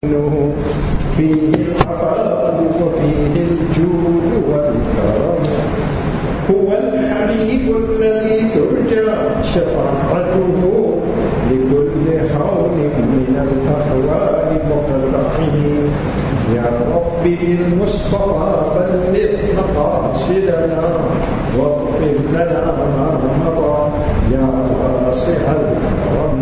فيه العفاف وفيه الجود والكرم. هو الحبيب الذي ترجى شفاعته لكل حول من الأحوال مقتحم. يا رب بالمصطفى بلغ مقاصدنا واغفر لنا ما مضى يا واسع الكرم.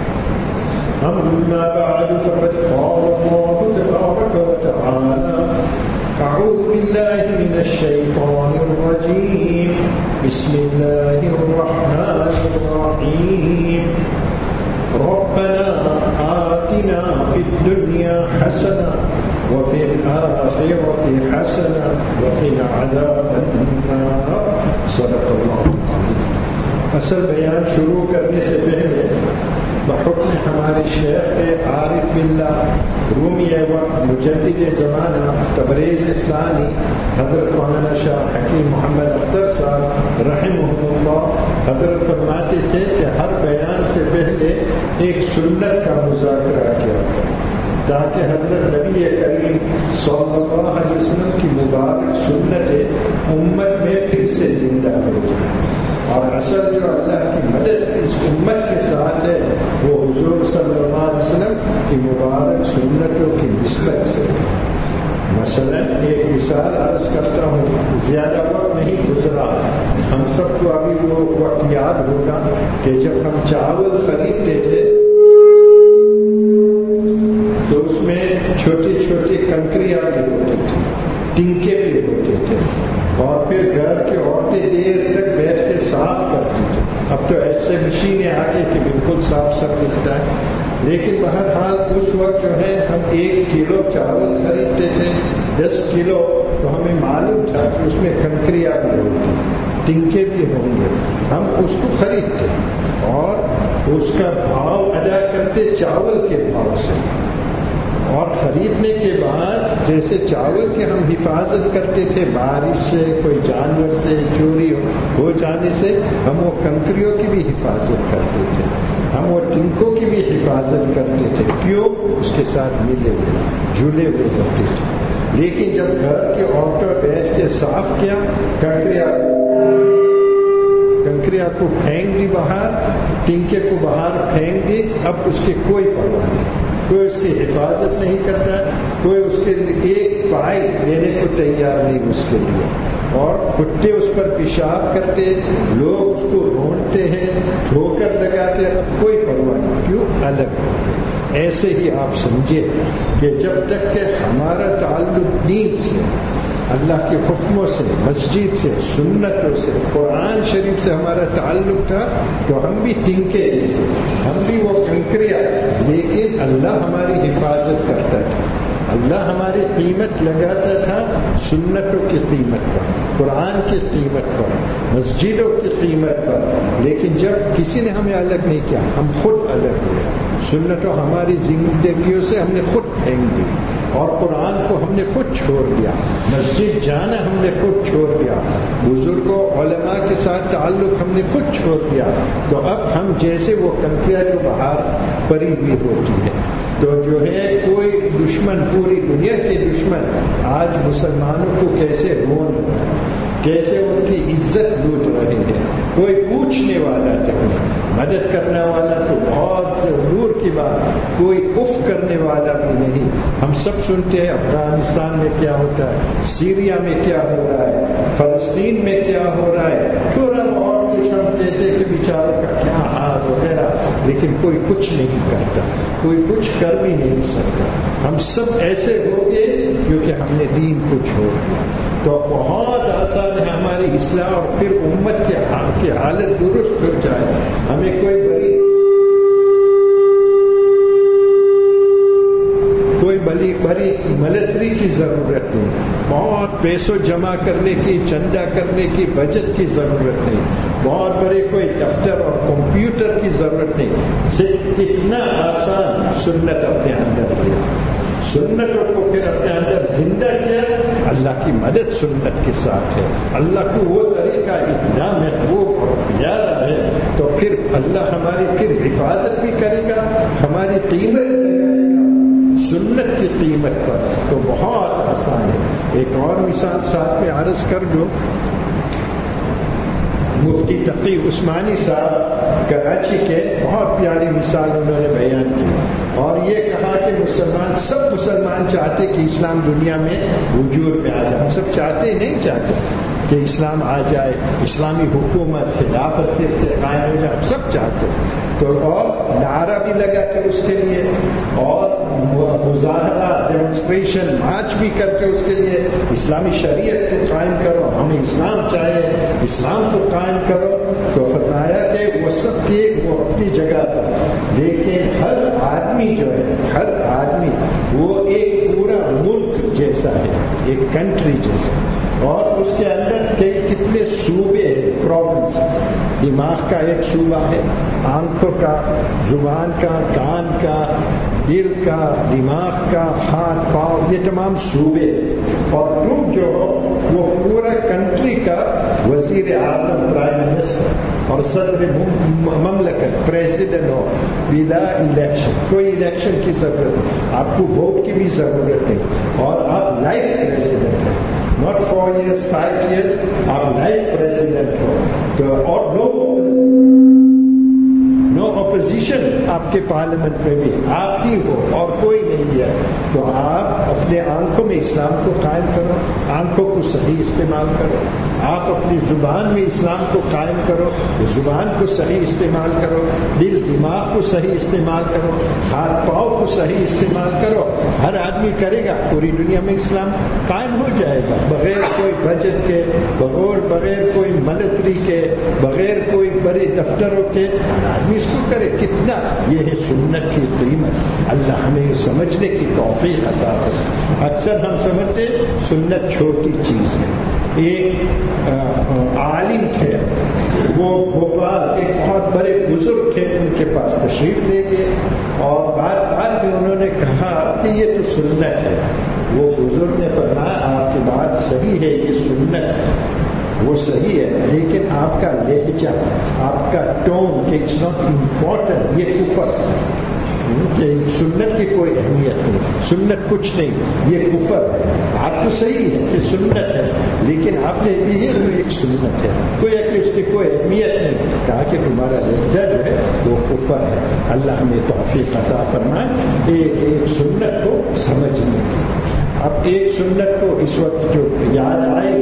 أما بعد فقد قال الله تبارك وتعالى: أعوذ بالله من الشيطان الرجيم. بسم الله الرحمن الرحيم. ربنا آتنا في الدنيا حسنة وفي الآخرة حسنة وقنا عذاب النار. صدق اللہ العظیم. اصل بیان شروع کرنے سے پہلے بحکم ہمارے شیخ عارف باللہ رومی وقت مجدد زمانہ تبریز ثانی حضرت مولانا شاہ حکیم محمد اختر صاحب رحمہ اللہ حضرت فرماتے تھے کہ ہر بیان سے پہلے ایک سنت کا مذاکرہ کیا تاکہ حضرت نبی کریم صلی اللہ علیہ وسلم کی مبارک سنتیں امت میں پھر سے زندہ ہو جائیں. اور اصل جو اللہ کی مدد اس امت کے ساتھ ہے وہ حضور صلی اللہ علیہ وسلم کی مبارک سنتوں کی نسبت سے. مثلا ایک مثال عرض کرتا ہوں، زیادہ وقت نہیں گزرا، ہم سب کو ابھی وہ وقت یاد ہوگا کہ جب ہم چاول خریدتے تھے تو اس میں چھوٹی چھوٹی کنکریاں بھی ہوتی تھی، ٹنکے بھی ہوتے تھے، اور پھر گھر کی عورتیں دیر تک بیٹھ کے صاف کرتی تھی. اب تو ایسے مشینیں آ گئی کہ بالکل صاف سب دکھتا ہے. لیکن بہرحال اس وقت جو ہے ہم 1 کلو چاول خریدتے تھے، 10 کلو، تو ہمیں معلوم تھا کہ اس میں کنکریاں بھی ہوگی، ٹنکے بھی ہوں گے. ہم اس کو خریدتے اور اس کا بھاؤ ادا کرتے چاول کے بھاؤ سے، اور خریدنے کے بعد جیسے چاول کی ہم حفاظت کرتے تھے بارش سے، کوئی جانور سے چوری ہو جانے سے، ہم وہ کنکریوں کی بھی حفاظت کرتے تھے، ہم وہ ٹنکوں کی بھی حفاظت کرتے تھے. کیوں؟ اس کے ساتھ ملے ہوئے جھولے ہوئے ہوتے تھے. لیکن جب گھر کی عورتوں بیٹھ کے صاف کیا، کنکریاں کو پھینک دی باہر، ٹنکے کو باہر پھینک دی، اب اس کی کوئی پرواہ نہیں، کوئی اس کی حفاظت نہیں کرتا، کوئی اس کے لیے ایک پائی دینے کو تیار نہیں اس کے لیے. اور کتے اس پر پیشاب کرتے، لوگ اس کو ڈھونڈتے ہیں، ٹھوکر لگاتے ہیں، کوئی پرواہ نہیں. کیوں؟ الگ. ایسے ہی آپ سمجھے کہ جب تک کہ ہمارا تعلق دین سے، اللہ کے حکموں سے، مسجد سے، سنتوں سے، قرآن شریف سے ہمارا تعلق تھا تو ہم بھی ٹنکے جیسے، ہم بھی وہ کنکریاں، لیکن اللہ ہماری حفاظت کرتا تھا. اللہ ہماری قیمت لگاتا تھا سنتوں کی قیمت پر، قرآن کی قیمت پر، مسجدوں کی قیمت پر. لیکن جب کسی نے ہمیں الگ نہیں کیا، ہم خود الگ ہوئے. سنتوں ہماری زندگیوں سے ہم نے خود پھینک دی، اور قرآن کو ہم نے خود چھوڑ دیا، مسجد جانا ہم نے خود چھوڑ دیا، بزرگوں علماء کے ساتھ تعلق ہم نے خود چھوڑ دیا. تو اب ہم جیسے وہ کنکریاں جو باہر پڑی ہوئی ہوتی ہے، تو جو ہے کوئی دشمن، پوری دنیا کے دشمن آج مسلمانوں کو کیسے رون، کیسے ان کی عزت لوٹ رہے ہیں، کوئی پوچھنے والا نہیں، مدد کرنے والا تو بہت دور کی بات، کوئی اف کرنے والا بھی نہیں. ہم سب سنتے ہیں افغانستان میں کیا ہوتا ہے، سیریا میں کیا ہو رہا ہے، فلسطین میں کیا ہو رہا ہے، تھوڑا بہت کچھ ہم کہتے کہ بیچاروں کا کیا حال وغیرہ، لیکن کوئی کچھ نہیں کرتا، کوئی کچھ کر بھی نہیں سکتا. ہم سب ایسے ہو گئے کیونکہ ہم نے دین کو چھوڑ دیا. تو بہت آسان ہے ہماری اصلاح، اور پھر امت کی حالت درست ہو جائے. ہمیں کوئی بڑی ملٹری کی ضرورت نہیں، بہت پیسوں جمع کرنے کی، چندہ کرنے کی، بجٹ کی ضرورت نہیں، بہت بڑے کوئی دفتر اور کمپیوٹر کی ضرورت نہیں. صرف اتنا آسان سنت اپنے اندر لیا، سنتوں کو پھر اپنے اندر زندہ کیا. اللہ کی مدد سنت کے ساتھ ہے، اللہ کو وہ طریقہ اتنا محبوب اور پیارا ہے، تو پھر اللہ ہماری پھر حفاظت بھی کرے گا، ہماری قیمت سنت کی قیمت پر تو بہت آسان ہے۔ ایک اور مثال ساتھ میں عرض کر دو، مفتی تقی عثمانی صاحب کراچی کے بہت پیاری مثال انہوں نے بیان کی اور یہ کہا کہ سب مسلمان چاہتے کہ اسلام دنیا میں وجود میں آ جائے۔ ہم سب چاہتے نہیں چاہتے کہ اسلام آ جائے، اسلامی حکومت خلافت پھر سے قائم ہو جائے، ہم سب چاہتے تو، اور نعرہ بھی لگا کر اس کے لیے اور مظاہرہ ڈیمانسٹریشن مارچ بھی کر کے اس کے لیے اسلامی شریعت کو قائم کرو، ہمیں اسلام چاہیے، اسلام کو قائم کرو۔ تو فرمایا کہ وہ سب کے وہ اپنی جگہ پر، لیکن ہر آدمی جو ہے، ہر آدمی وہ ایک پورا ملک جیسا ہے، ایک کنٹری جیسا، اور اس کے اندر کتنے صوبے ہیں، پروونسز۔ دماغ کا ایک صوبہ ہے، آنکھوں کا، زبان کا، کان کا، دل کا، دماغ کا، ہاتھ پاؤں، یہ تمام صوبے ہیں، اور تم جو ہو وہ پورا کنٹری کا وزیر اعظم، پرائم منسٹر اور صدر مملکت، پریزیڈنٹ ہو بلا الیکشن، کوئی الیکشن کی ضرورت نہیں، آپ کو ووٹ کی بھی ضرورت نہیں، اور آپ لائف پریزیڈنٹ ہیں، not 4 years, 5 years, آپ لائف پریزیڈنٹ ہو تو، اور نو اپوزیشن آپ کے پارلیمنٹ میں بھی آپ ہی ہو اور کوئی نہیں ہے، تو آپ اپنے آنکھوں میں اسلام کو قائم کرو، آنکھوں کو صحیح استعمال کرو، آپ اپنی زبان میں اسلام کو قائم کرو، زبان کو صحیح استعمال کرو، دل دماغ کو صحیح استعمال کرو، ہاتھ پاؤں کو صحیح استعمال کرو، ہر آدمی کرے گا، پوری دنیا میں اسلام قائم ہو جائے گا، بغیر کوئی بجٹ کے، بغیر کوئی ملٹری کے، بغیر کوئی بڑے دفتروں کے، ہر آدمی اس کو کرے۔ کتنا یہ ہے سنت کی قیمت، اللہ ہمیں سمجھنے کی توفیق عطا کرے۔ اکثر ہم سمجھتے سنت چھوٹی چیز ہے۔ ایک عالم تھے، وہ بھوپال ایک بہت بڑے بزرگ تھے، ان کے پاس تشریف لے گئے اور بار بار میں انہوں نے کہا کہ یہ تو سنت ہے۔ وہ بزرگ نے فرمایا آپ کی بات صحیح ہے، یہ سنت ہے، وہ صحیح ہے، لیکن آپ کا لہجہ، آپ کا ٹون کہ اٹس ناٹ امپورٹنٹ، یہ کفر ہے، کہ سنت کی کوئی اہمیت نہیں، سنت کچھ نہیں، یہ کفر ہے۔ آپ کو صحیح ہے کہ سنت ہے، لیکن آپ نے یہ ایک سنت ہے، کوئی کہ اس کی کوئی اہمیت نہیں، کہا کہ تمہارا لہجہ جو ہے وہ کفر ہے۔ اللہ ہمیں توفیق عطا فرمائے ایک سنت کو سمجھنے کی۔ اب ایک سنت کو اس وقت جو یاد آئے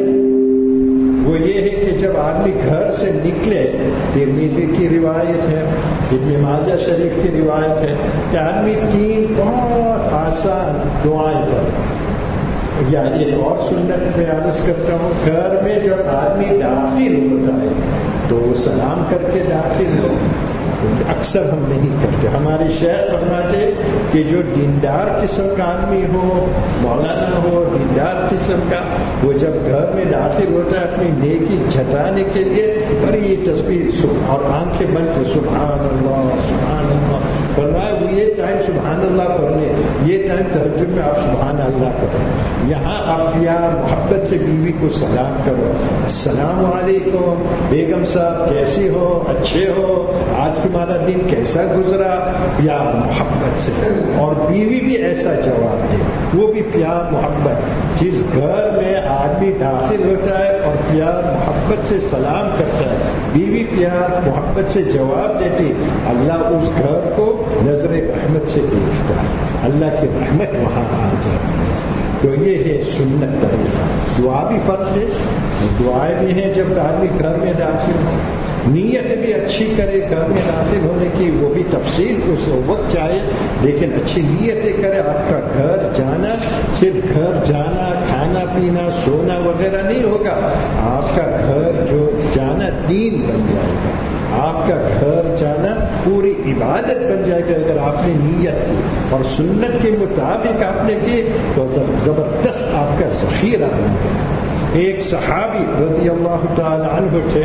وہ یہ ہے کہ جب آدمی گھر سے نکلے، ترمذی کی روایت ہے، ابن ماجہ شریف کی روایت ہے کہ آدمی 3 بہت آسان دعائیں پڑھے، یا ایک اور سنت میں عرض کرتا ہوں، گھر میں جب آدمی داخل ہوتا ہے تو وہ سلام کر کے داخل ہو، اکثر ہم نہیں کرتے۔ ہمارے شیخ فرماتے کہ جو دیندار قسم کا آدمی ہو، مولانا ہو، دیندار قسم کا، وہ جب گھر میں داخل ہوتا ہے اپنی نیکی جھٹانے کے لیے بڑی تسبیح اور آنکھیں بند کے سبحان اللہ فرمایا، وہ یہ ٹائم سبحان اللہ پڑھنے، یہ ٹائم تہجد میں آپ سبحان اللہ پڑھیں، یہاں آپ پیار محبت سے بیوی کو سلام کرو، السلام علیکم بیگم صاحب کیسی ہو، اچھے ہو، آج تمہارا دن کیسا گزرا، پیار محبت سے، اور بیوی بھی ایسا جواب دے، وہ بھی پیار محبت۔ جس گھر میں آدمی داخل ہوتا ہے اور پیار محبت سے سلام کرتا ہے، بیوی پیار محبت سے جواب دیتی، اللہ اس گھر کو نظر رحمت سے دیکھتا ہے، اللہ کی رحمت وہاں آ جاتی ہے۔ تو یہ ہے سنت طریقہ۔ دعا بھی فرض ہے، دعائیں بھی ہیں جب آدمی گھر میں داخل ہو، نیت بھی اچھی کرے گھر میں داخل ہونے کی، وہ بھی تفصیل اس وقت چاہے، لیکن اچھی نیتیں کرے۔ آپ کا گھر جانا صرف گھر جانا، کھانا پینا سونا وغیرہ نہیں ہوگا، آپ کا گھر جو جانا دین بن جائے گا، آپ کا گھر جانا پوری عبادت بن جائے گا اگر آپ نے نیت کی اور سنت کے مطابق آپ نے کی تو زبردست آپ کا ذخیرہ بن گیا۔ ایک صحابی رضی اللہ تعالی عنہ تھے،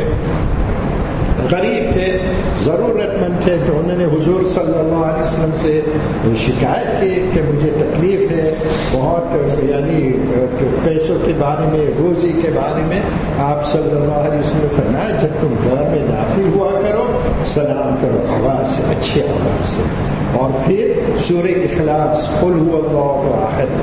غریب تھے، ضرورت مند تھے، تو انہوں نے حضور صلی اللہ علیہ وسلم سے شکایت کی کہ مجھے تکلیف ہے بہت، یعنی پیسوں کے بارے میں، روزی کے بارے میں۔ آپ صلی اللہ علیہ وسلم نے فرمایا جب تم گھر میں داخل ہوا کرو سلام کرو آواز سے، اچھی آواز سے، اور پھر سورہ اخلاص قل هو اللہ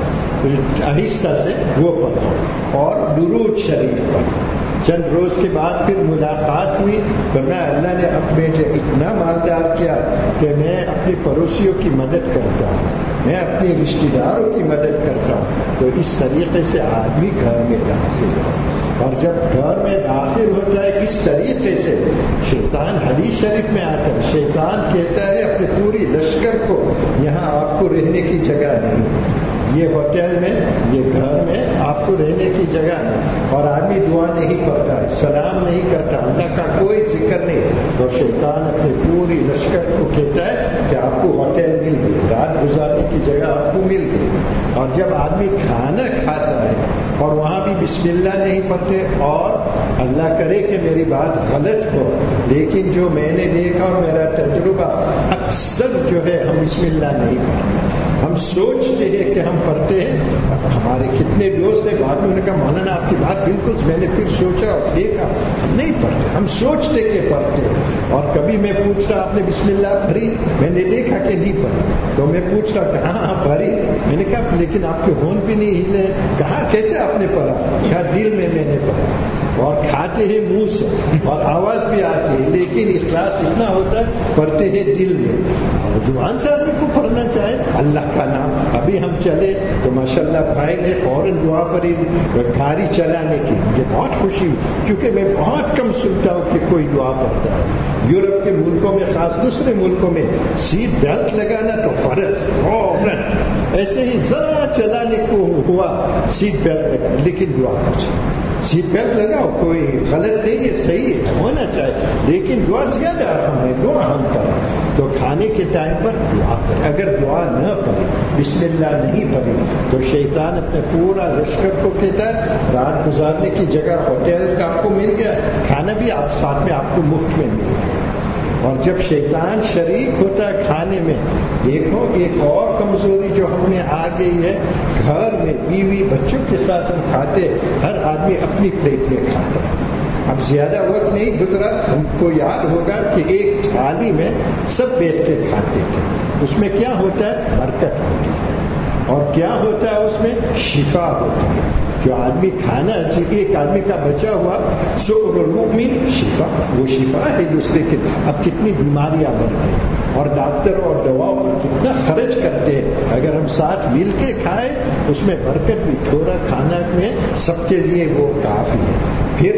احد آہستہ سے وہ پڑھو اور درود شریف پڑھو. چند روز کے بعد پھر ملاقات ہوئی تو میں اللہ نے اپنے سے اتنا مالدار کیا کہ میں اپنے پڑوسیوں کی مدد کرتا ہوں, میں اپنے رشتہ داروں کی مدد کرتا ہوں. تو اس طریقے سے آدمی گھر میں داخل ہو, اور جب گھر میں داخل ہوتا ہے اس طریقے سے شیطان حدیث شریف میں آتا ہے, شیطان کہتا ہے اپنی پوری لشکر کو یہاں آپ کو رہنے کی جگہ نہیں, یہ ہوٹل میں یہ گھر میں آپ کو رہنے کی جگہ نہیں. اور آدمی دعا نہیں پڑھتا ہے, سلام نہیں کرتا, اللہ کا کوئی ذکر نہیں, تو شیطان اپنی پوری لشکر کو کہتا ہے کہ آپ کو ہوٹل مل گئی, رات گزارنے کی جگہ آپ کو مل گئی. اور جب آدمی کھانا کھاتا ہے اور وہاں بھی بسم اللہ نہیں پڑھتے, اور اللہ کرے کہ میری بات غلط ہو, لیکن جو میں نے دیکھا اور میرا تجربہ اکثر جو ہے ہم بسم اللہ نہیں پڑھتے. ہم سوچتے ہیں کہ ہم پڑھتے ہیں, ہمارے کتنے دوست ہیں بعد میں انہوں نے کہا مولانا آپ کی بات بالکل, میں نے پھر سوچا اور دیکھا نہیں پڑھتے, ہم سوچتے کہ پڑھتے. اور کبھی میں پوچھتا آپ نے بسم اللہ پڑھی, میں نے دیکھا کہ نہیں پڑھی, تو میں پوچھتا کہ ہاں پڑھی, میں نے کہا لیکن آپ کے ہون بھی نہیں ہلے, کہا کیسے آپ نے پڑھا, کہا دل میں نے پڑھا. اور کھاتے ہیں منہ سے اور آواز بھی آتی ہے, لیکن اخلاص اتنا ہوتا ہے پڑھتے ہیں دل میں. زبان سے آدمی کو پڑھنا چاہے اللہ کا نام. ابھی ہم چلے تو ماشاءاللہ بھائی نے فوراً دعا پڑھی گاڑی چلانے کی, مجھے بہت خوشی ہوئی, کیونکے میں بہت کم سنتا ہوں کہ کوئی دعا پڑھتا ہے. یورپ کے ملکوں میں, خاص دوسرے ملکوں میں سیٹ بیلٹ لگانا تو فرض, فوراً ایسے ہی ذرا چلانے کو ہوا سیٹ بیلٹ لگا, لیکن دعا کچھ سیٹ بیلٹ لگاؤ, کوئی غلط نہیں ہے, صحیح ہے, ہونا چاہیے, لیکن دعا زیادہ اہم ہے. دعا ہم کریں تو کھانے کے ٹائم پر دعا کریں. اگر دعا نہ پڑے, بسم اللہ نہیں پڑے, تو شیطان اپنے پورا لشکر کو کہتا ہے رات گزارنے کی جگہ ہوٹل کا آپ کو مل گیا, کھانا بھی آپ ساتھ میں آپ کو مفت میں مل گیا. اور جب شیطان شریک ہوتا ہے کھانے میں, دیکھو ایک اور کمزوری جو ہم نے آ گئی ہے, گھر میں بیوی بچوں کے ساتھ ہم کھاتے, ہر آدمی اپنی پلیٹ میں کھاتا ہے. اب زیادہ وقت نہیں گزرا, ہم کو یاد ہوگا کہ ایک تھالی میں سب بیٹھ کے کھاتے تھے. اس میں کیا ہوتا ہے, برکت ہوتی ہے, اور کیا ہوتا ہے اس میں شفا ہوتی ہے. جو آدمی کھانا, ایک آدمی کا بچا ہوا سؤر المؤمن شفا, وہ شفا ہے دوسرے کے. اب کتنی بیماریاں بڑھ گئی, اور ڈاکٹر اور دواؤں پر کتنا خرچ کرتے ہیں. اگر ہم ساتھ مل کے کھائیں اس میں برکت بھی, تھوڑا کھانا میں سب کے لیے وہ کافی ہے. پھر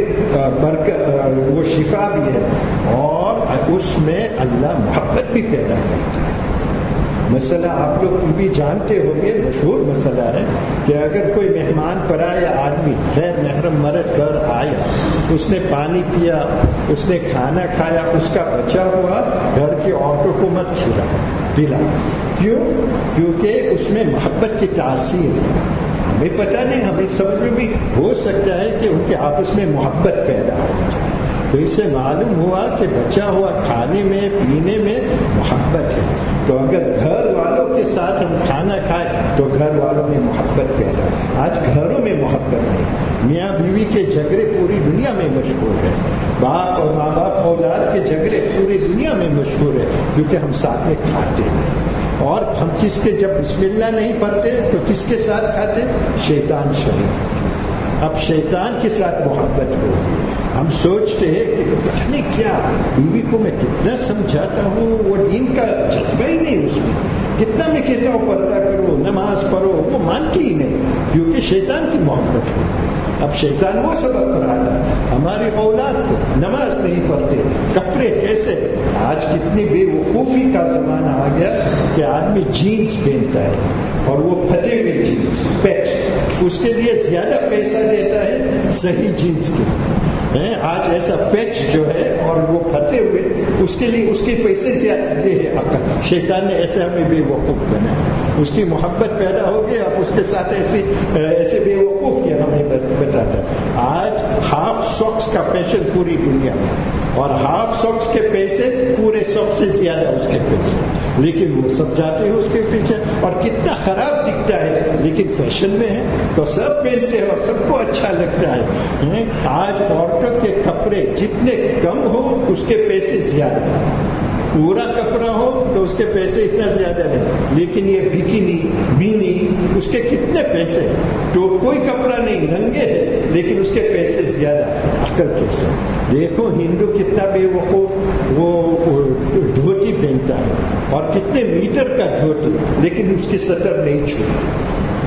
برکت وہ شفا بھی ہے, اور اس میں اللہ محبت بھی پیدا کرتا ہے. مسئلہ آپ لوگ بھی جانتے ہوں گے, مشہور مسئلہ ہے کہ اگر کوئی مہمان پرایا آدمی غیر محرم مرد گھر آیا, اس نے پانی پیا, اس نے کھانا کھایا, اس کا بچا ہوا گھر کی عورتوں کو مت پلا. کیوں؟ کیونکہ اس میں محبت کی تاثیر ہے. ہمیں پتہ نہیں, ہمیں سمجھ میں بھی ہو سکتا ہے کہ ان کے آپس میں محبت پیدا ہو جائے. تو اس سے معلوم ہوا کہ بچا ہوا کھانے میں پینے میں محبت ہے. تو اگر گھر والوں کے ساتھ ہم کھانا کھائیں تو گھر والوں میں محبت پیدا ہے. آج گھروں میں محبت نہیں, میاں بیوی کے جھگڑے پوری دنیا میں مشہور ہے, باپ اور ماں باپ اولاد کے جھگڑے پوری دنیا میں مشہور ہے, کیونکہ ہم ساتھ میں کھاتے ہیں. اور ہم کس کے جب بسم اللہ نہیں پڑھتے تو کس کے ساتھ کھاتے, شیطان شریک. اب شیطان کے ساتھ محبت ہوتی. ہم سوچتے ہیں کہ پتہ نہیں کیا, بیوی کو میں کتنا سمجھاتا ہوں, وہ دین کا جذبہ ہی نہیں اس میں, کتنا میں کہتا ہوں پردہ کرو, نماز پڑھو, وہ مانتی ہی نہیں, کیونکہ شیطان کی محبت ہے. اب شیطان وہ سبق پڑھاتا ہے ہماری اولاد کو, نماز نہیں پڑھتے, کپڑے کیسے. آج کتنی بے وقوفی کا زمانہ آ گیا کہ آدمی جینس پہنتا ہے, اور وہ پھٹے ہوئے جینس پیچ, اس کے لیے زیادہ پیسہ دیتا ہے صحیح جینس کے. آج ایسا پیچ جو ہے اور وہ پھٹے ہوئے, اس کے لیے اس کے پیسے زیادہ دے ہے عقل. شیطان نے ایسے ہمیں بے وقوف بنایا, اس کی محبت پیدا ہو گئی, اب اس کے ساتھ ایسے بے وقوف کیا ہمیں بتاتا ہے. آج ہاف ساکس کا فیشن پوری دنیا میں, اور ہاف ساکس کے پیسے پورے ساکس سے زیادہ اس کے پیسے, لیکن وہ سب جاتے ہیں اس کے پیچھے, اور کتنا خراب دکھتا ہے, لیکن فیشن میں ہے تو سب پہنتے ہیں اور سب کو اچھا لگتا ہے. آج عورتوں کے کپڑے جتنے کم ہو اس کے پیسے زیادہ, پورا کپڑا ہو تو اس کے پیسے اتنا زیادہ نہیں، لیکن یہ بکینی بینی اس کے کتنے پیسے، تو کوئی کپڑا نہیں، ننگے ہے لیکن اس کے پیسے زیادہ، عقل کیسے؟ دیکھو ہندو کتنا بے وقوف، وہ دھوتی پہنتا ہے اور کتنے میٹر کا دھوتی، لیکن اس کی سطر نہیں چھوٹی،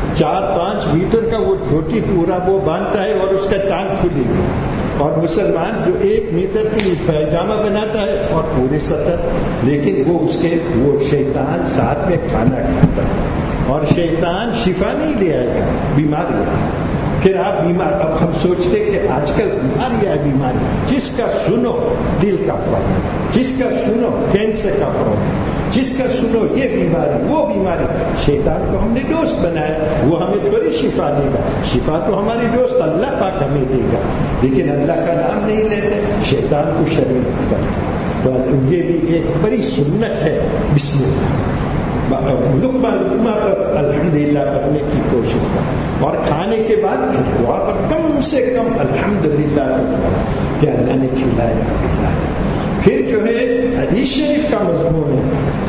4-5 میٹر کا وہ دھوتی پورا وہ باندھتا ہے اور اس کا ٹانگ کھلی ہے۔ اور مسلمان جو 1 میٹر کی پائجامہ بناتا ہے اور پورے سطر، لیکن وہ اس کے وہ شیطان ساتھ میں کھانا کھاتا ہے، اور شیطان شفا نہیں لے آئے گا، بیماری ہے۔ پھر آپ بیمار، اب ہم سوچتے کہ آج کل بیماریاں بیماری، جس کا سنو دل کا پرابلم، جس کا سنو کینسر کا پرابلم، جس کا سنو یہ بیماری وہ بیماری، شیطان کو ہم نے دوست بنایا، وہ ہمیں بڑی شفا دے گا، شفا تو ہماری دوست اللہ پاک ہمیں دے گا، لیکن اللہ کا نام نہیں لیتے، شیطان کو شریک کرتے۔ تو یہ بھی ایک بڑی سنت ہے، بسم اللہ لقمہ لقمہ پر الحمدللہ کرنے کی کوشش کر، اور کھانے کے بعد دعا پر کم سے کم الحمدللہ کہ اللہ نے کھلایا۔ پھر جو ہے حدیث شریف کا مضمون ہے،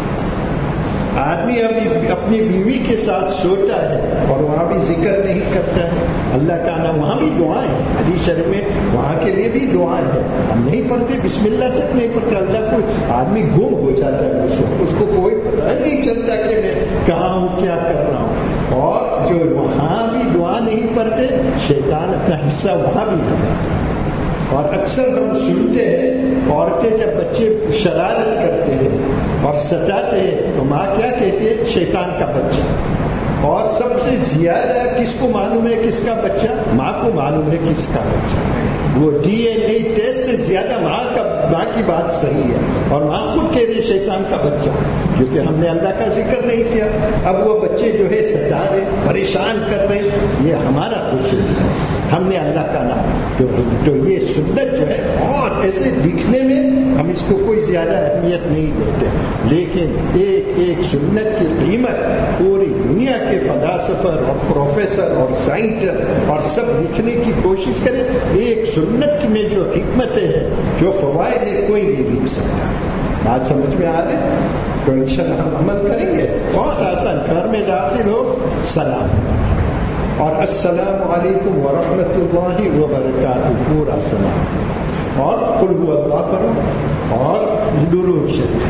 آدمی ابھی اپنی بیوی کے ساتھ سوتا ہے اور وہاں بھی ذکر نہیں کرتا ہے اللہ کا نام، وہاں بھی دعائیں ہیں حدیث شریف میں، وہاں کے لیے بھی دعائیں ہیں، ہم نہیں پڑھتے، بسم اللہ تک نہیں پڑھتے، اللہ کو آدمی گم ہو جاتا ہے، اس کو کوئی پتہ نہیں چلتا کہ میں کہاں ہوں کیا کر رہا ہوں۔ اور جو وہاں بھی دعا نہیں پڑھتے، شیطان اپنا حصہ وہاں بھی لگاتا ہے۔ اور اکثر ہم سنتے ہیں عورتیں جب بچے شرارت کرتے ہیں اور ستاتے ہیں تو ماں کیا کہتی ہے؟ شیطان کا بچہ۔ اور سب سے زیادہ کس کو معلوم ہے کس کا بچہ؟ ماں کو معلوم ہے کس کا بچہ۔ وہ DNA ٹیسٹ سے زیادہ ماں کی بات صحیح ہے، اور ماں خود کہہ رہی شیطان کا بچہ، کیونکہ ہم نے اللہ کا ذکر نہیں کیا۔ اب وہ بچے جو ہے ستا رہے، پریشان کر رہے، یہ ہمارا قصور ہے، ہم نے اللہ کا نام تو یہ سنت جو ہے، اور ایسے دکھنے میں ہم اس کو کوئی زیادہ اہمیت نہیں دیتے، لیکن ایک ایک سنت کی قیمت پوری دنیا کے فلاسفر اور پروفیسر اور سائنٹسٹ اور سب لکھنے کی کوشش کریں، ایک سنت میں جو حکمتیں ہیں، جو فوائد ہے، کوئی نہیں لکھ سکتا۔ بات سمجھ میں آ رہے تو انشاءاللہ ہم عمل کریں گے۔ بہت آسان، گھر میں داخل ہو سلام اور السلام علیکم ورحمۃ اللہ وبرکاتہ، پورا سلام، اور قل هو اللہ پڑھو اور درود شریف،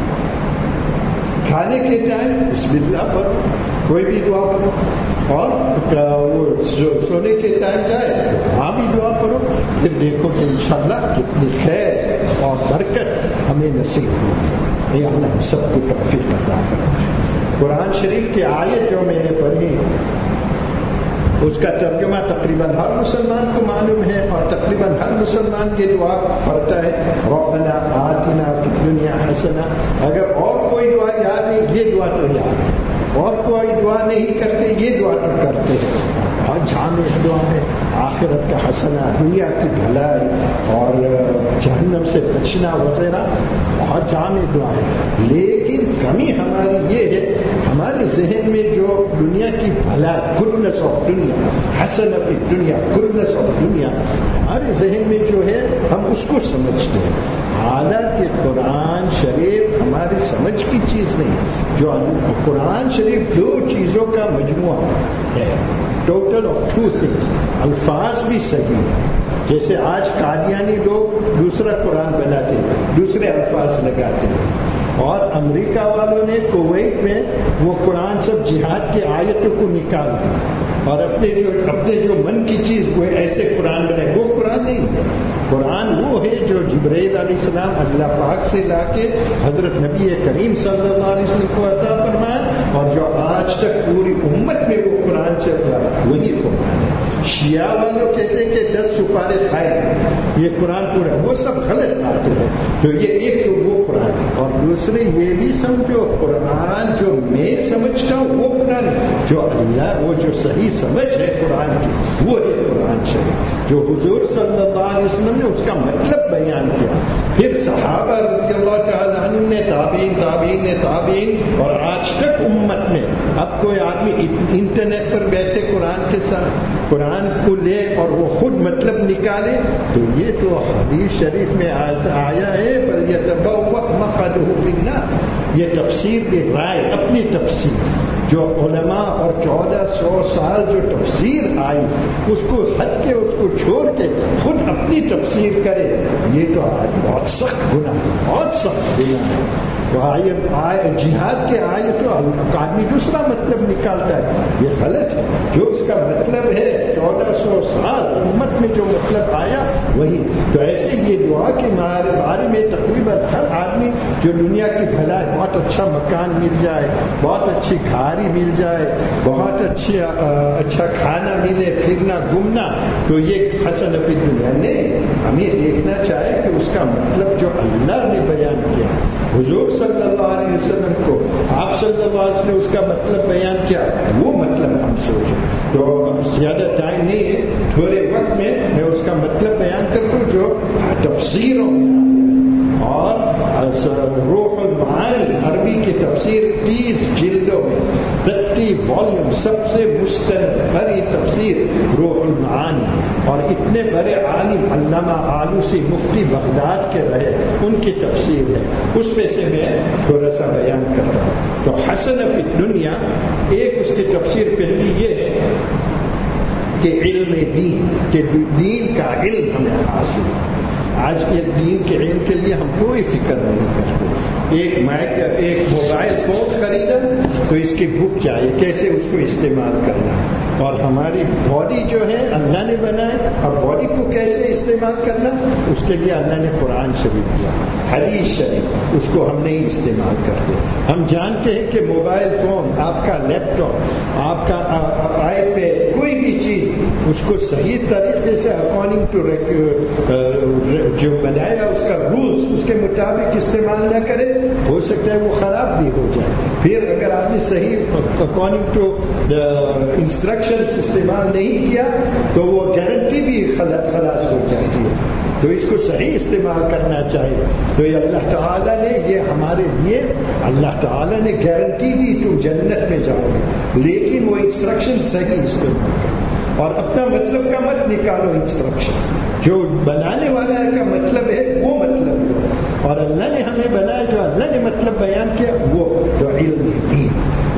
کھانے کے ٹائم بسم اللہ پڑھو، کوئی بھی دعا پڑھو، اور وہ سونے کے ٹائم جائے وہاں بھی دعا پڑھو، پھر دیکھو کہ انشاءاللہ کتنی خیر اور برکت ہمیں نصیب ہوگی۔ یہ اللہ ہم سب کو توفیق عطا فرمائے۔ قرآن شریف کی آیت جو میں نے پڑھی اس کا ترجمہ تقریباً ہر مسلمان کو معلوم ہے، اور تقریباً ہر مسلمان یہ دعا پڑھتا ہے، ربنا آتنا فی الدنیا حسنہ۔ اگر اور کوئی دعا یاد نہیں، یہ دعا تو یاد ہے، اور کوئی دعا نہیں کرتے، یہ دعا تو کرتے ہیں۔ بہت جامع دعا ہے، آخرت کا حسنہ، دنیا کی بھلائی اور جہنم سے بچنا وغیرہ، بہت جامع دعا ہے۔ لیکن کمی ہماری یہ ہے، ہمارے ذہن میں جو دنیا کی بھلائی، گڈنس آف دنیا، حسن فی دنیا، گڈنس آف دنیا، ہمارے ذہن میں جو ہے ہم اس کو سمجھتے ہیں، حالانکہ قرآن شریف ہماری سمجھ کی چیز نہیں۔ جو قرآن شریف 2 چیزوں کا مجموعہ ہے، ٹوٹل آف 2 things، الفاظ بھی صحیح ہیں۔ جیسے آج قادیانی لوگ دوسرا قرآن بناتے ہیں، دوسرے الفاظ لگاتے ہیں، اور امریکہ والوں نے کویت میں وہ قرآن سب جہاد کی آیتوں کو نکال دیا اور اپنے جو من کی چیز وہ ایسے قرآن بنائے۔ وہ قرآن نہیں ہے، قرآن وہ ہے جو جبرائیل علیہ السلام اللہ پاک سے لا کے حضرت نبی کریم صلی اللہ علیہ وسلم کو عطا فرمایا، اور جو آج تک پوری امت میں وہ قرآن چل رہا ہے، وہی قرآن ہے۔ شیعہ والوں کہتے ہیں کہ 10 سپارے کھائے یہ قرآن پورا، وہ سب غلط باتیں ہیں۔ تو یہ ایک تو وہ قرآن، اور دوسرے یہ بھی سمجھو قرآن جو میں سمجھتا ہوں وہ قرآن، جو اللہ وہ جو صحیح سمجھ ہے قرآن کی، وہ ہے قرآن شریف، جو حضور صلی اللہ علیہ وسلم نے اس کا مطلب بیان کیا، پھر صحابہ رضی اللہ تعالیٰ عنہ نے، تابعین، اور آج تک امت میں اب کوئی آدمی انٹرنیٹ پر بیٹھے قرآن کے ساتھ، قرآن کو لے اور وہ خود مطلب نکالے، تو یہ تو حدیث شریف میں آیا ہے فَلْيَتَبَوَّأْ مَقْعَدَهُ فِي النَّارِ، یہ تفسیر کی رائے، اپنی تفسیر جو علماء اور 1400 سال جو تفسیر آئی اس کو ہٹ کے، اس کو چھوڑ کے خود اپنی تفسیر کرے، یہ تو آج بہت سخت گناہ ہے، بہت سخت گناہ ہے۔ جہاد کے آئے تو آدمی دوسرا مطلب نکالتا ہے، یہ غلط ہے۔ جو اس کا مطلب ہے 1400 سال امت میں جو مطلب آیا وہی تو ایسے یہ دعا کے بارے میں تقریباً ہر آدمی جو دنیا کی بھلائی، بہت اچھا مکان مل جائے، بہت اچھی گھاڑی مل جائے، بہت اچھا کھانا ملے، پھرنا گھومنا، تو یہ حسن فی الدنیا نہیں، ہمیں دیکھنا چاہے کہ اس کا مطلب جو اللہ نے بیان کیا، حضور صلی اللہ علیہ وسلم کو آپ صلی اللہ علیہ وسلم نے اس کا مطلب بیان کیا، وہ مطلب ہم سوچیں۔ تو زیادہ ٹائم نہیں ہے، تھوڑے وقت میں میں اس کا مطلب بیان کرتا ہوں جو تفسیروں اور روح المعانی عربی کی تفسیر 30 جلدوں میں 30 والیوم، سب سے مستند بڑی تفسیر روح المعانی، اور اتنے بڑے عالم علامہ آلوسی مفتی بغداد کے رہے، ان کی تفسیر ہے، اس میں سے میں تھوڑا سا بیان کرتا ہوں۔ تو حسن فی الدنیا ایک اس کی تفسیر پہلی یہ ہے کہ علم دین، کہ دین کا علم ہمیں حاصل ہے۔ آج کے دین کے علم کے لیے ہم کوئی فکر نہیں کرتے۔ ایک موبائل فون خریدا تو اس کی بک چاہیے، کیسے اس کو استعمال کرنا، اور ہماری باڈی جو ہے اللہ نے بنائے، اب باڈی کو کیسے استعمال کرنا اس کے لیے اللہ نے قرآن شریف دیا، حدیث شریف، اس کو ہم نہیں استعمال کرتے۔ ہم جانتے ہیں کہ موبائل فون، آپ کا لیپ ٹاپ، آپ کا آئی پیڈ، کوئی بھی چیز اس کو صحیح طریقے سے اکارڈنگ ٹو جو بنایا اس کا رولز، اس کے مطابق استعمال نہ کرے، ہو سکتا ہے وہ خراب بھی ہو جائے۔ پھر اگر آپ نے صحیح اکارڈنگ ٹو انسٹرکشنز استعمال نہیں کیا تو وہ گارنٹی بھی خلاص ہو جاتی ہے۔ تو اس کو صحیح استعمال کرنا چاہیے۔ تو یہ اللہ تعالیٰ نے یہ ہمارے لیے اللہ تعالیٰ نے گارنٹی دی، تم جنت میں جاؤ گے، لیکن وہ انسٹرکشن صحیح استعمال کرو، اور اپنا مطلب کا مت نکالو انسٹرکشن، جو بنانے والا کا مطلب ہے وہ مطلب ہے، اور اللہ نے ہمیں بنایا جو اللہ نے مطلب بیان کیا وہ جو علم دین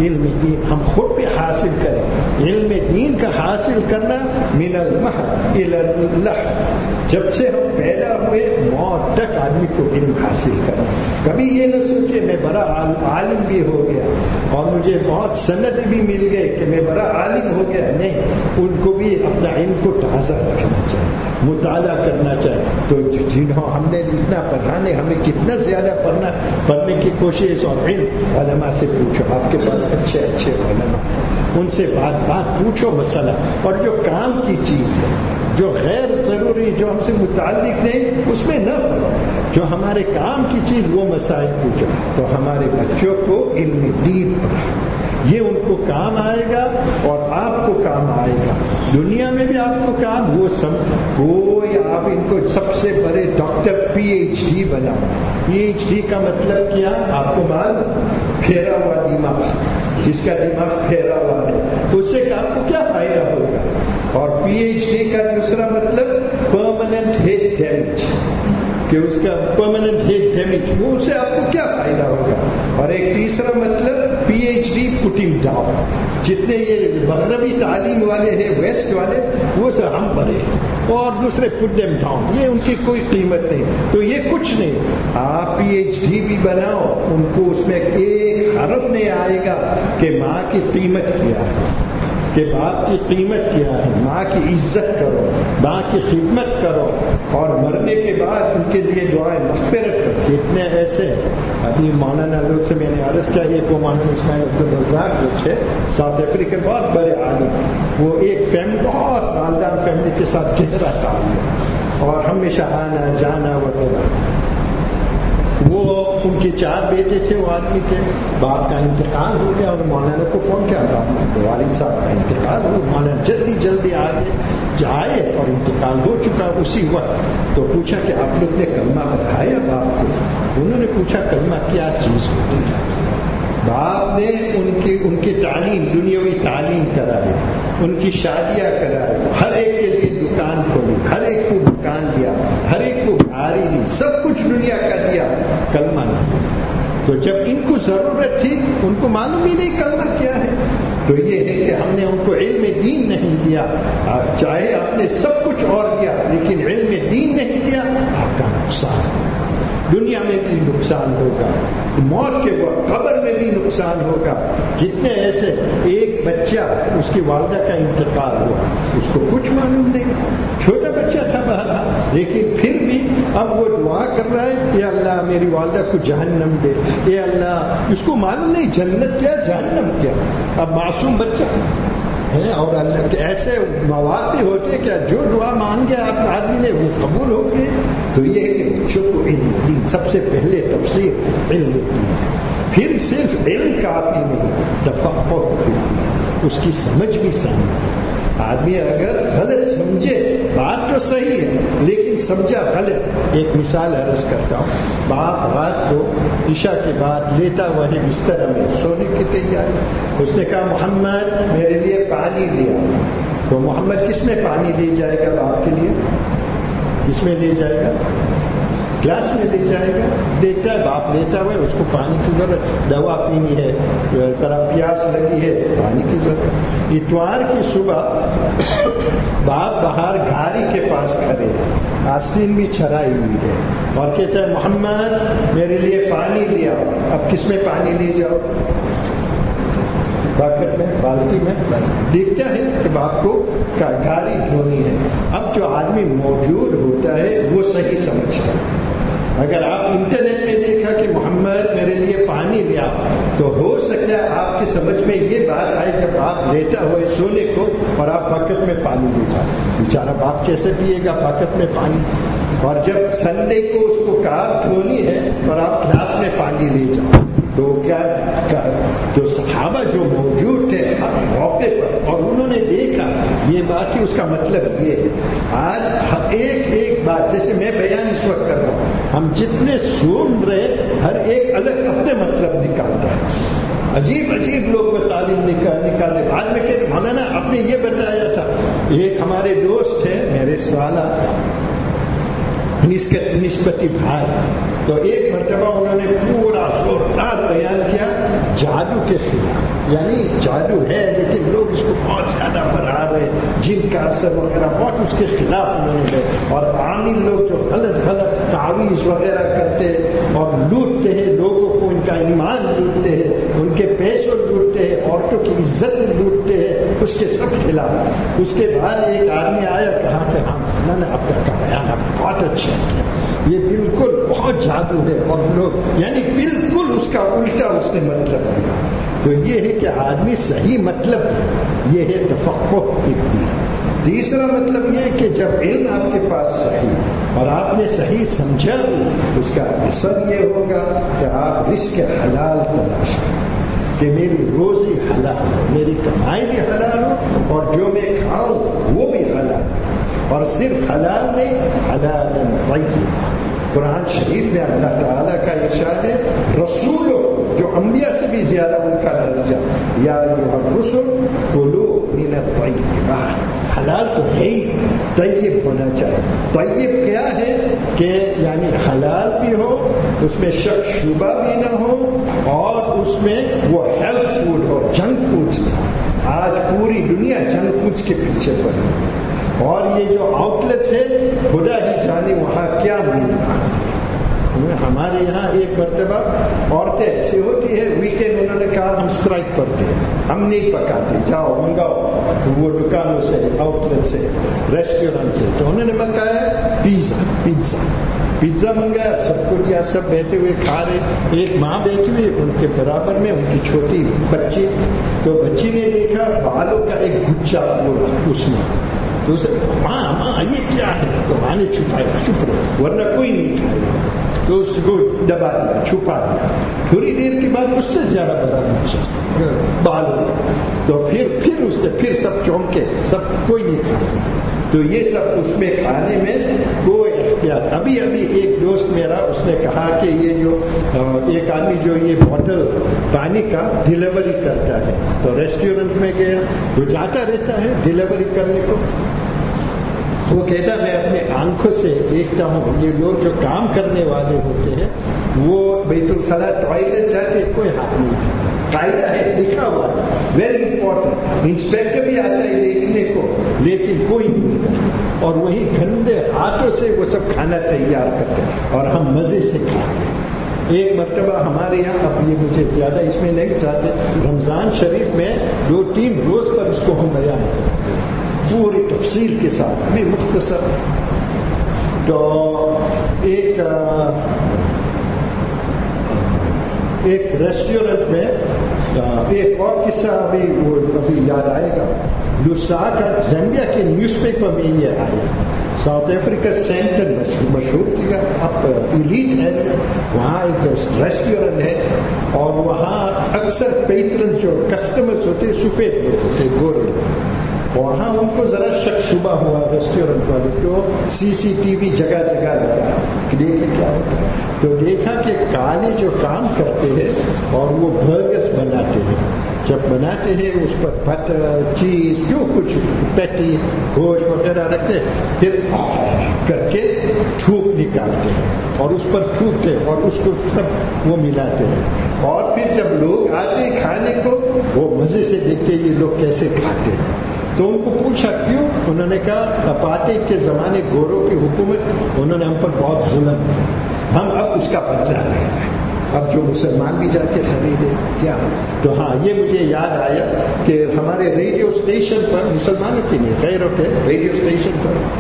ہم خود بھی حاصل کریں۔ علم دین کا حاصل کرنا من المہد الی اللحد، جب سے ہم پیدا ہوئے موت تک آدمی کو علم حاصل کرنا۔ کبھی یہ نہ سوچے میں بڑا عالم بھی ہو گیا اور مجھے بہت سند بھی مل گئے کہ میں بڑا عالم ہو گیا، نہیں، ان کو بھی اپنا علم کو تازہ رکھنا چاہیے، مطالعہ کرنا چاہیے۔ تو جنہوں ہم نے اتنا پڑھانے، ہمیں کتنا زیادہ پڑھنے کی کوشش، اور علم علماء سے پوچھو، آپ کے پاس اچھے علماء، ان سے بات پوچھو مسئلہ، اور جو کام کی چیز ہے، جو غیر ضروری، جو ہم سے متعلق نہیں، اس میں نہ پڑھو، جو ہمارے کام کی چیز وہ مسائل پوچھو۔ تو ہمارے بچوں کو علم دین پڑھاؤ، یہ ان کو کام آئے گا اور آپ کو کام آئے گا، دنیا میں بھی آپ کو کام، وہ سب کوئی آپ ان کو سب سے بڑے ڈاکٹر PhD بناؤ۔ PhD کا مطلب کیا آپ کو معلوم؟ پھیرا ہوا دماغ، جس کا دماغ پھیرا ہوا ہے اس سے آپ کو کیا فائدہ ہوگا؟ اور PhD کا دوسرا مطلب پرماننٹ ہیڈ ڈیمیج، کہ اس کا پرماننٹ ہیڈ ڈیمیج، وہ سے آپ کو کیا فائدہ ہوگا؟ اور ایک تیسرا مطلب PhD پٹنگ ڈاؤن، جتنے یہ مغربی تعلیم والے ہیں، ویسٹ والے، وہ سب ہم بڑے ہیں، اور دوسرے پٹ دیم ڈاؤن، یہ ان کی کوئی قیمت نہیں۔ تو یہ کچھ نہیں، آپ PhD بھی بناؤ، ان کو اس میں ایک حرف نہیں آئے گا کہ ماں کی قیمت کیا ہے، کہ باپ کی قیمت کیا ہے، ماں کی عزت کرو، ماں کی خدمت کرو، اور مرنے کے بعد ان کے لیے دعائیں مغفرت کرو۔ کتنے ایسے ابھی مولانا لوگ سے میں نے عرض کیا، ایک وہ مولانا اسماعیل عبدالرزاق جو تھے ساؤتھ افریقہ، بہت بڑے عالم، وہ ایک فیملی، بہت مالدار فیملی کے ساتھ گہرا تعلق اور ہمیشہ آنا جانا وغیرہ۔ وہ ان کے 4 بیٹے تھے، وہ آدمی کے باپ کا انتقال ہو گیا، اور مولانا کو فون کیا، والد صاحب کا انتقال ہو، مولانا جلدی آئے اور انتقال ہو چکا اسی وقت۔ تو پوچھا کہ آپ لوگ نے کلمہ پڑھایا باپ کو؟ انہوں نے پوچھا کلمہ کیا چیز ہوتی ہے؟ باپ نے ان کی تعلیم دنیاوی تعلیم کرائی، ان کی شادیاں کرائی، ہر ایک کے لیے دکان کھولی، ہر ایک کو دکان دیا، ہر ایک کو گاڑی دی، سب کچھ دنیا کا دیا، کلمہ نہیں۔ تو جب ان کو ضرورت تھی ان کو معلوم ہی نہیں کلمہ کیا ہے، تو یہ ہے کہ ہم نے ان کو علم دین نہیں دیا۔ چاہے آپ نے سب کچھ اور دیا لیکن علم دین نہیں دیا، آپ کا نقصان، دنیا میں بھی نقصان ہوگا، موت کے وقت قبر میں بھی نقصان ہوگا۔ جتنے ایسے ایک بچہ اس کی والدہ کا انتقال ہوا، اس کو کچھ معلوم نہیں، چھوٹا بچہ تھا بہرحال، لیکن پھر بھی اب وہ دعا کر رہا ہے یا اللہ میری والدہ کو جہنم دے، اے اللہ، اس کو معلوم نہیں جنت کیا جہنم کیا، اب معصوم بچہ ہے۔ اور اللہ کے ایسے مواقع ہوتے کیا جو دعا مانگ گیا آپ آدمی نے وہ قبول ہو گئے۔ تو یہ ہے کہ بچوں کو علم دین، سب سے پہلے تفسیر علم دین ہے، پھر صرف علم کافی نہیں، تفقہ بھی، اس کی سمجھ بھی صحیح۔ آدمی اگر غلط سمجھے بات تو صحیح ہے لیکن سمجھا غلط، ایک مثال عرض کرتا ہوں، باپ رات کو عشاء کے بعد لیتا ہوا ہے بستر میں سونے کی تیاری، اس نے کہا محمد میرے لیے پانی لیا، تو محمد کس میں پانی لے جائے گا باپ کے لیے؟ کس میں لے جائے گا؟ گلاس میں لے جائے گا، دیکھتا ہے باپ لیتا ہوا ہے، اس کو پانی کی ضرورت، دوا پینی ہے، ذرا پیاس لگی ہے، پانی کی ضرورت۔ اتوار کی صبح باپ باہر گھاڑی کے پاس کھڑے ہیں، آستین بھی چھرائی ہوئی ہے، اور کہتا ہے محمد میرے لیے پانی لیا، اب کس میں پانی لے جاؤ؟ باکٹ میں، بالٹی میں۔ دیکھتا ہے کہ باپ کو گاڑی دھونی ہے۔ اب جو آدمی موجود ہوتا ہے وہ صحیح سمجھتا ہے۔ اگر آپ انٹرنیٹ میں دیکھا کہ محمد میرے لیے پانی لیا، تو ہو سکتا ہے آپ کی سمجھ میں یہ بات آئے جب آپ لیتا ہوئے سونے کو اور آپ باکٹ میں پانی لے جائیں، بیچارہ باپ کیسے پیے گا باکٹ میں پانی؟ اور جب سنڈے کو اس کو کار دھونی ہے اور آپ گلاس میں پانی لے جاؤ، تو کیا جو صحابہ جو موجود تھے ہر موقع پر اور انہوں نے دیکھا یہ بات کہ اس کا مطلب یہ ہے۔ آج ایک بات جیسے میں بیان اس وقت کر رہا ہوں، ہم جتنے سن رہے ہر ایک الگ اپنے مطلب نکالتا ہے، عجیب لوگ وہ تعلیم نکالے، بعد میں کہ مولانا آپ نے یہ بتایا تھا۔ ایک ہمارے دوست ہے میرے سالہ نسبتی بھائی، تو ایک مرتبہ انہوں نے پورا زوردار بیان کیا جادو کے خلاف، یعنی جادو ہے لیکن لوگ اس کو بہت زیادہ بڑھا رہے، جن کا اثر وغیرہ بہت اس کے خلاف انہوں نے گئے، اور عامی لوگ جو غلط تعویذ وغیرہ کرتے اور لوٹتے ہیں لوگوں کو، ان کا ایمان لوٹتے ہیں، ان کے پیسوں لوٹتے ہیں، عورتوں کی عزت لوٹتے ہیں، اس کے سب خلاف۔ اس کے بعد ایک آدمی آیا کہا کہ ہاں میں نے آپ کا بیان بہت اچھا کیا، یہ بالکل بہت جادو ہے، اور لوگ یعنی بالکل اس کا الٹا اس نے مطلب دیا۔ تو یہ ہے کہ آدمی صحیح مطلب، یہ ہے تفقہ فی الدین۔ تیسرا مطلب یہ کہ جب علم آپ کے پاس صحیح اور آپ نے صحیح سمجھا، اس کا اثر یہ ہوگا کہ آپ رزق حلال تلاش کریں کہ میری روزی حلال ہو، میری کمائی بھی حلال ہو، اور جو میں کھاؤں وہ بھی حلال ہو، اور صرف حلال نہیں، حلال طیب۔ قرآن شریف میں اللہ تعالیٰ کا ارشاد ہے، رسولوں جو انبیاء سے بھی زیادہ ان کا درجہ، یا ایھا الرسل کلوا من الطیبات، حلال تو ہے ہی، طیب ہونا چاہیے۔ طیب کیا ہے کہ یعنی حلال بھی ہو، اس میں شک شبہ بھی نہ ہو، اور اس میں وہ ہیلتھ فوڈ ہو، جنک فوڈز نہیں۔ آج پوری دنیا جنک فوڈز کے پیچھے پڑی، اور یہ جو آؤٹ لیٹس ہے خدا ہی جانے وہاں کیا مل رہا ہے۔ ہمارے یہاں ایک مرتبہ عورتیں ایسی ہوتی ہے، ویکینڈ انہوں نے کہا ہم اسٹرائک کرتے ہیں، ہم نہیں پکاتے، جاؤ منگاؤ وہ دکانوں سے، آؤٹ لیٹ سے، ریسٹورینٹ سے۔ تو انہوں نے منگایا پیزا منگایا، سب کو دیا، سب بیٹھے ہوئے کھا رہے۔ ایک ماں بیٹھی ہوئی ان کے برابر میں ان کی چھوٹی بچی، تو بچی نے دیکھا بالوں کا ایک گچھا اس میں، تو اسے ماں یہ کیا ہے؟ تو ماں نے چھپایا، چپ رہو ورنہ کوئی نہیں کھائے گا، تو اس کو دبا دیا، چھپا دیا۔ تھوڑی دیر کے بعد اس سے زیادہ بڑا گچھا بالوں، تو پھر اس سے پھر سب چونکے، سب کوئی نہیں کھاتا۔ تو یہ سب اس میں کھانے میں کوئی احتیاط. ابھی ایک دوست میرا اس نے کہا کہ یہ جو ایک آدمی جو یہ بوٹل پانی کا ڈلیوری کرتا ہے تو ریسٹورینٹ میں گیا, وہ جاتا رہتا ہے ڈلیوری کرنے کو. وہ کہتا میں اپنے آنکھوں سے دیکھتا ہوں یہ لوگ جو کام کرنے والے ہوتے ہیں وہ بیت الخلا ٹوائلٹ جاتے کوئی ہاتھ نہیں, قاعدہ ہے لکھا ہوا ہے, ویری امپورٹنٹ. انسپیکٹر بھی آتا ہے دیکھنے کو لیکن کوئی نہیں, اور وہی گندے ہاتھوں سے وہ سب کھانا تیار کرتے ہیں اور ہم مزے سے کھاتے ہیں. ایک مرتبہ ہمارے یہاں, اب یہ مجھے زیادہ اس میں نہیں چاہتے, رمضان شریف میں 2-3 روز پر اس کو ہم بیان کرتے ہیں پوری تفصیل کے ساتھ, بھی مختصر. تو ایک ریسٹورینٹ میں ایک اور قصہ ابھی یاد آئے گا. لوساکا زامبیا کے نیوز پیپر میں یہ آیا. ساؤتھ افریقہ سینٹر مشہور تھی, اب ایلیٹ ہے وہاں ایک ریسٹورینٹ ہے اور وہاں اکثر پیٹرن جو کسٹمرز ہوتے سفید لوگ ہوتے, گورے. وہاں ان کو ذرا شک شبہ ہوا ریسٹورینٹ والے کو, CCTV جگہ جگہ لگا کہ دیکھیں کیا ہوتا ہے. تو دیکھا کہ کالے جو کام کرتے ہیں اور وہ برگرز بناتے ہیں, جب بناتے ہیں اس پر بٹر چیز جو کچھ پیٹی گوشت وغیرہ رکھتے پھر کر کے تھوک نکالتے ہیں اور اس پر تھوکتے اور اس کو سب وہ ملاتے ہیں. اور پھر جب لوگ آتے ہیں کھانے کو وہ مزے سے دیکھتے یہ لوگ کیسے کھاتے ہیں. تو ان کو پوچھا کیوں, انہوں نے کہا اپارٹھائیڈ کے زمانے گوروں کی حکومت انہوں نے ہم پر بہت ظلم کیا, ہم اب اس کا بدلہ لے رہے ہیں. اب جو مسلمان بھی جا کے خریدے کیا. تو ہاں یہ مجھے یاد آیا کہ ہمارے ریڈیو اسٹیشن پر, مسلمانوں کے لیے غیروں کے ریڈیو اسٹیشن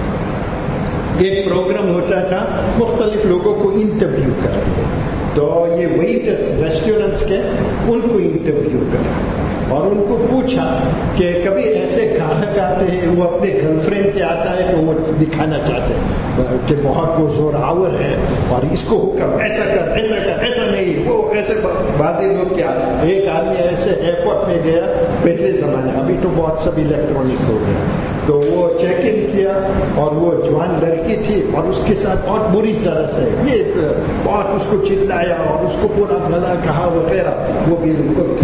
پر ایک پروگرام ہوتا تھا, مختلف لوگوں کو انٹرویو کرتے. تو یہ ویٹرس ریسٹورینٹس کے ان کو انٹرویو کرا اور ان کو پوچھا کہ کبھی ایسے گاہک آتے ہیں وہ اپنے گرل فرینڈ کے آتا ہے تو وہ دکھانا چاہتے ہیں کہ بہت وہ زور آور ہے اور اس کو حکم ایسا کر ایسا کر, ایسا نہیں وہ ایسے. بعض لوگ کیا, ایک آدمی ایسے ایئرپورٹ میں گیا پہلے زمانے, ابھی تو بہت سب الیکٹرانک ہو گیا, تو وہ چیک ان کیا اور وہ جوان لڑکی تھی اور اس کے ساتھ بہت بری طرح سے یہ بہت اس کو چلایا اور اس کو پورا بھلا کہا وغیرہ. وہ بالکل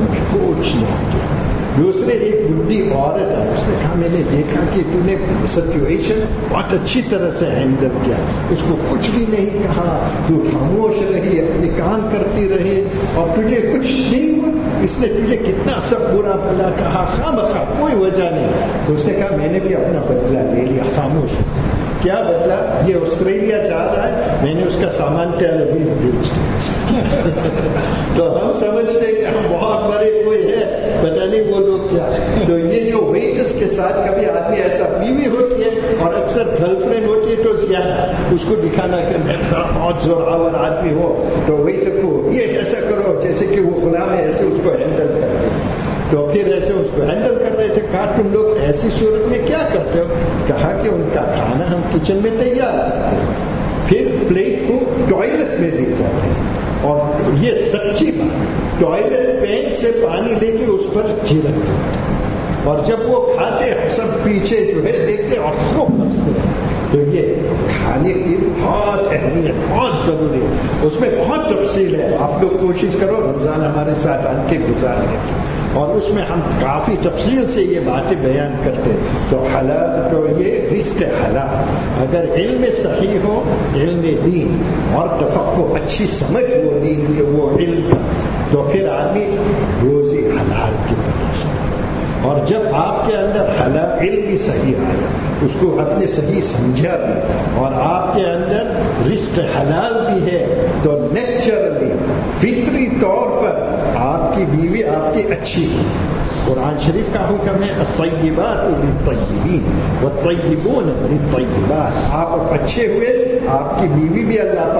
کچھ نہیں کیا. دوسرے ایک بڈھی عورت ہے, اس نے کہا میں نے دیکھا کہ تو نے سچویشن بہت اچھی طرح سے ہینڈل کیا, اس کو کچھ بھی نہیں کہا, تو خاموش رہی, اپنے کام کرتی رہی اور تجھے کچھ نہیں ہوا. اس نے تجھے کتنا سب برا بھلا کہا خواہ کوئی وجہ نہیں. تو اس نے کہا میں نے بھی اپنا بدلہ لے لیا. خاموش. کیا بدلا؟ یہ آسٹریلیا جا رہا ہے, میں نے اس کا سامان ٹیل ابیو بیچ دیا. تو ہم سمجھتے کہ ہم بہت بڑے کوئی ہے, پتہ نہیں وہ لوگ کیا. تو یہ جو ویٹرس کے ساتھ کبھی آدمی ایسا بیوی ہوتی ہے اور اکثر گرل فرینڈ ہوتی ہے تو زیادہ اس کو دکھانا کہ میں بہت زور آور آدمی ہو, تو ویٹر کو یہ ایسا کرو جیسے کہ وہ غلام ہے, ایسے اس کو ہینڈل کرتے. تو پھر ایسے اس کو ہینڈل کر رہے تھے. کہا تم لوگ ایسی صورت میں کیا کرتے ہو؟ کہا کہ ان کا کھانا ہم کچن میں تیار کرتے ہیں, پھر پلیٹ کو ٹوائلٹ میں لے جاتے ہیں. اور یہ سچی بات, ٹوائلٹ پین سے پانی لے کے اس پر چھڑکتے ہیں اور جب وہ کھاتے سب پیچھے جو ہے دیکھتے اور خوب ہنستے ہیں. تو یہ کھانے کی بہت اہمیت, بہت ضروری ہے, اس میں بہت تفصیل ہے. آپ لوگ کوشش کرو رمضان ہمارے ساتھ آن کے گزارنے کی, اور اس میں ہم کافی تفصیل سے یہ باتیں بیان کرتے. تو حلال, تو یہ رزق حلال اگر علم صحیح ہو, علم دین اور تفقہ اچھی سمجھ وہ دین وہ علم کا, تو پھر آدمی روزی حلال کی تلاش. اور جب آپ کے اندر حلال علم بھی صحیح آیا, اس کو اپنے صحیح سمجھا بھی, اور آپ کے اندر رزق حلال بھی ہے, تو نیچرلی فطری طور پر آپ کی بیوی آپ کی اچھی ہے. قرآن شریف کا حکم ہے الطیبات للطیبین والطیبون للطیبات. آپ اچھے ہوئے, آپ کی بیوی بھی اللہ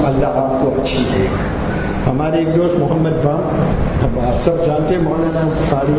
آپ کو اچھی دے. ہمارے ایک دوست محمد بام, آپ سب جانتے مولانا بخاری,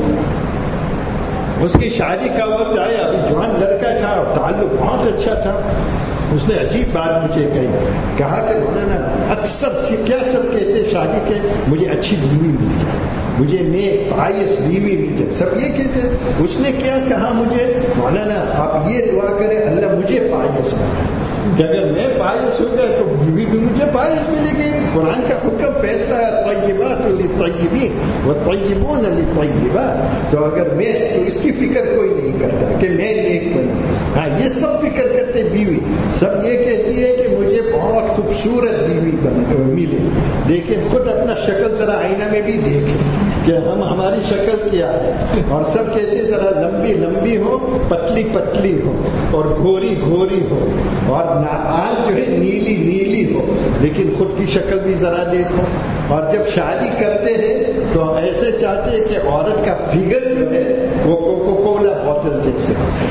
اس کی شادی کا وقت آیا, ابھی جوان لڑکا تھا اور تعلق بہت اچھا تھا. اس نے عجیب بات مجھے کہا کہ مولانا اکثر سے کیا سب کہتے شادی کے مجھے اچھی بیوی مل جائے, مجھے نیک پائس بیوی مل جائے, سب یہ کہتے. اس نے کیا کہا مجھے, مولانا آپ یہ دعا کریں اللہ مجھے پائس بنائے. کہ اگر میں پائس ہو گیا تو بیوی بھی مجھے پائس ملے گی. قرآن کا حکم فیصلہ ہے طیبات للطیبین والطیبون للطیبات. تو اگر میں تو اس کی فکر کوئی نہیں کرتا کہ میں نیک بنوں. ہاں یہ سب فکر کرتے بیوی, سب یہ کہتی ہے کہ مجھے بہت خوبصورت بیوی ملے, لیکن خود اپنا شکل ذرا آئینہ میں بھی دیکھیں کہ ہماری شکل کیا ہے. اور سب کہتے ہیں ذرا لمبی لمبی ہو, پتلی پتلی ہو, اور گھوری گھوری ہو, اور آنکھ جو ہے نیلی نیلی ہو, لیکن خود کی شکل بھی ذرا دیکھو. اور جب شادی کرتے ہیں تو ایسے چاہتے ہیں کہ عورت کا فگر جو ہے وہ کوکو کولا بوتل جیسے,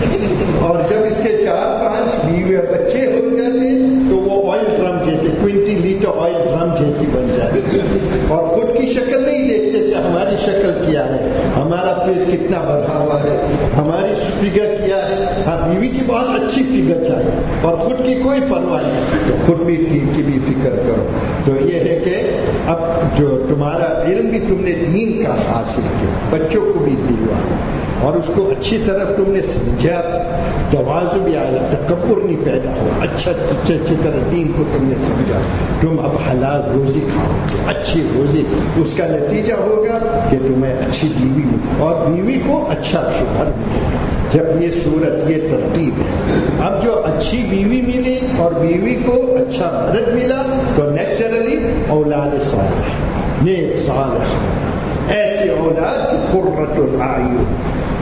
اور جب اس کے 4-5 بیوی بچے ہو جاتے ہیں تو وہ آئل ڈرم جیسے 20 لیٹر آئل ڈرم جیسی بن جاتی ہے. اور خود کی شکل نہیں دیکھتے کہ ہماری شکل کیا ہے, ہمارا پیٹ کتنا بڑھا ہوا ہے, ہماری فگر کیا ہے. ہاں بیوی کی بہت اچھی فگر چاہیے اور خود کی کوئی پرواہ نہیں, تو خود بھی کی بھی فکر کرو. تو یہ ہے کہ اب جو تمہارا علم بھی تم نے دین کا حاصل کیا, بچوں کو بھی دلوایا اور اس کو اچھی طرف تم نے سمجھا, تواضع بھی آیا, تکبر نہیں پیدا ہوا, اچھی طرح دین کو تم نے سمجھا. تم اب حلال روزی کھاؤ, اچھی روزی, اس کا نتیجہ ہوگا کہ تمہیں اچھی بیوی ملے اور بیوی کو اچھا شوہر ملے. جب یہ صورت یہ ترتیب ہے, اب جو اچھی بیوی ملی اور بیوی کو اچھا مرد ملا تو نیچرلی اولاد صالح, نیک صالح, ایسی اولاد کی قرۃ الاعین.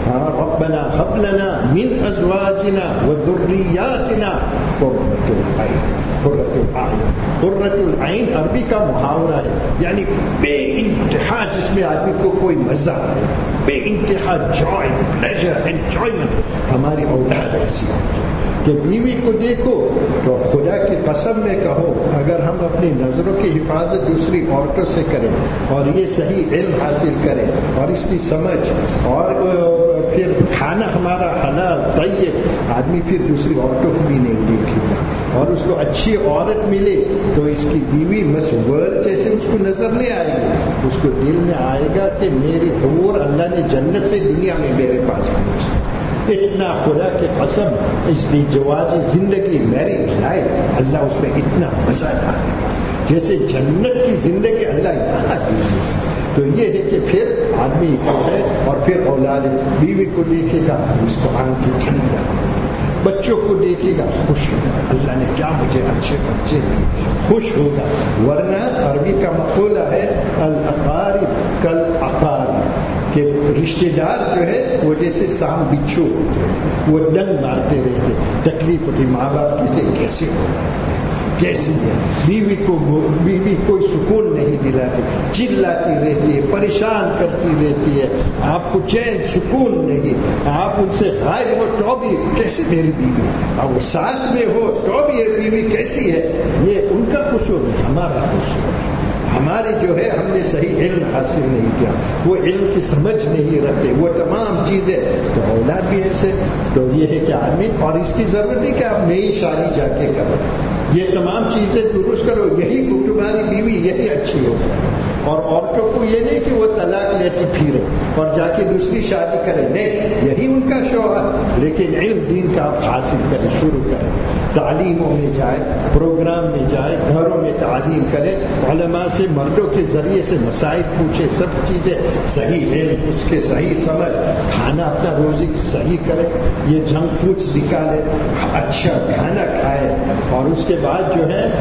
ربنا هب لنا من ازواجنا وذرياتنا قرۃ العین. قرۃ العین, قرۃ العین عربی کا محاورہ ہے, یعنی بے انتہا جس میں آدمی کو کوئی مزہ آئے, بے انتہا جوائے, پلیجر, انجوائمنٹ. ہماری اولاد ایسی ہوتی ہے کہ بیوی کو دیکھو تو خدا کی قسم میں کہو, اگر ہم اپنی نظروں کی حفاظت دوسری عورتوں سے کریں اور یہ صحیح علم حاصل کریں اور اس کی سمجھ, اور پھر کھانا ہمارا حلال طیب, آدمی پھر دوسری عورتوں کو بھی نہیں دیکھے گا. اور اس کو اچھی عورت ملے تو اس کی بیوی مس ورلڈ جیسے اس کو نظر نہیں آئے گی, اس کو دل میں آئے گا کہ میری حور اللہ نے جنت سے دنیا میں میرے پاس پہنچی. اتنا خدا کی قسم اس جوازی زندگی میری لائف اللہ اس میں اتنا مزہ ڈالے جیسے جنت کی زندگی اللہ یہاں دی. تو یہ ہے کہ پھر آدمی کو ہے اور پھر اولاد بیوی کو دیکھے گا اس کو آنکھ کی ٹھنڈا, بچوں کو دیکھے گا خوش ہوگا, اللہ نے کیا مجھے اچھے بچے دیے, خوش ہوگا. ورنہ عربی کا مقولہ ہے الاقارب کالاقارب, کہ رشتے دار جو ہے وہ جیسے سام بچھو ہوتے ہیں, وہ ڈنگ مارتے رہتے, تکلیف ہوتی. ماں باپ کہتے کیسے ہوگا, کیسی ہے بیوی کو, بیوی کوئی سکون نہیں دلاتی, چلاتی رہتی ہے, پریشان کرتی رہتی ہے, آپ کو چین سکون نہیں, آپ ان سے غائب ہو تو بھی کیسے میری بیوی, اب وہ ساتھ میں ہو تو بھی یہ بیوی کیسی ہے. یہ ان کا قصور نہیں, ہمارا قصور ہے. ہمارے جو ہے ہم نے صحیح علم حاصل نہیں کیا, وہ علم کی سمجھ نہیں رکھتے, وہ تمام چیزیں. تو اولاد بھی ایسے. تو یہ ہے کہ آدمی, اور اس کی ضرورت نہیں کہ آپ نئی شادی جا کے کرو, یہ تمام چیزیں درست کرو, یہی تمہاری بیوی یہی اچھی ہو. اور عورتوں کو یہ نہیں کہ وہ طلاق لیتی پھرے اور جا کے دوسری شادی کرے, نہیں, یہی ان کا شوہر. لیکن علم دین کا آپ حاصل کریں, شروع کریں, تعلیموں میں جائے, پروگرام میں جائے, گھروں میں تعلیم کرے, علماء سے مردوں کے ذریعے سے مسائل پوچھے, سب چیزیں صحیح علم, اس کے صحیح سمجھ, کھانا اپنا روزی صحیح کرے, یہ جنک فوڈس نکالے, اچھا کھانا کھائے, اور اس کے بعد جو ہے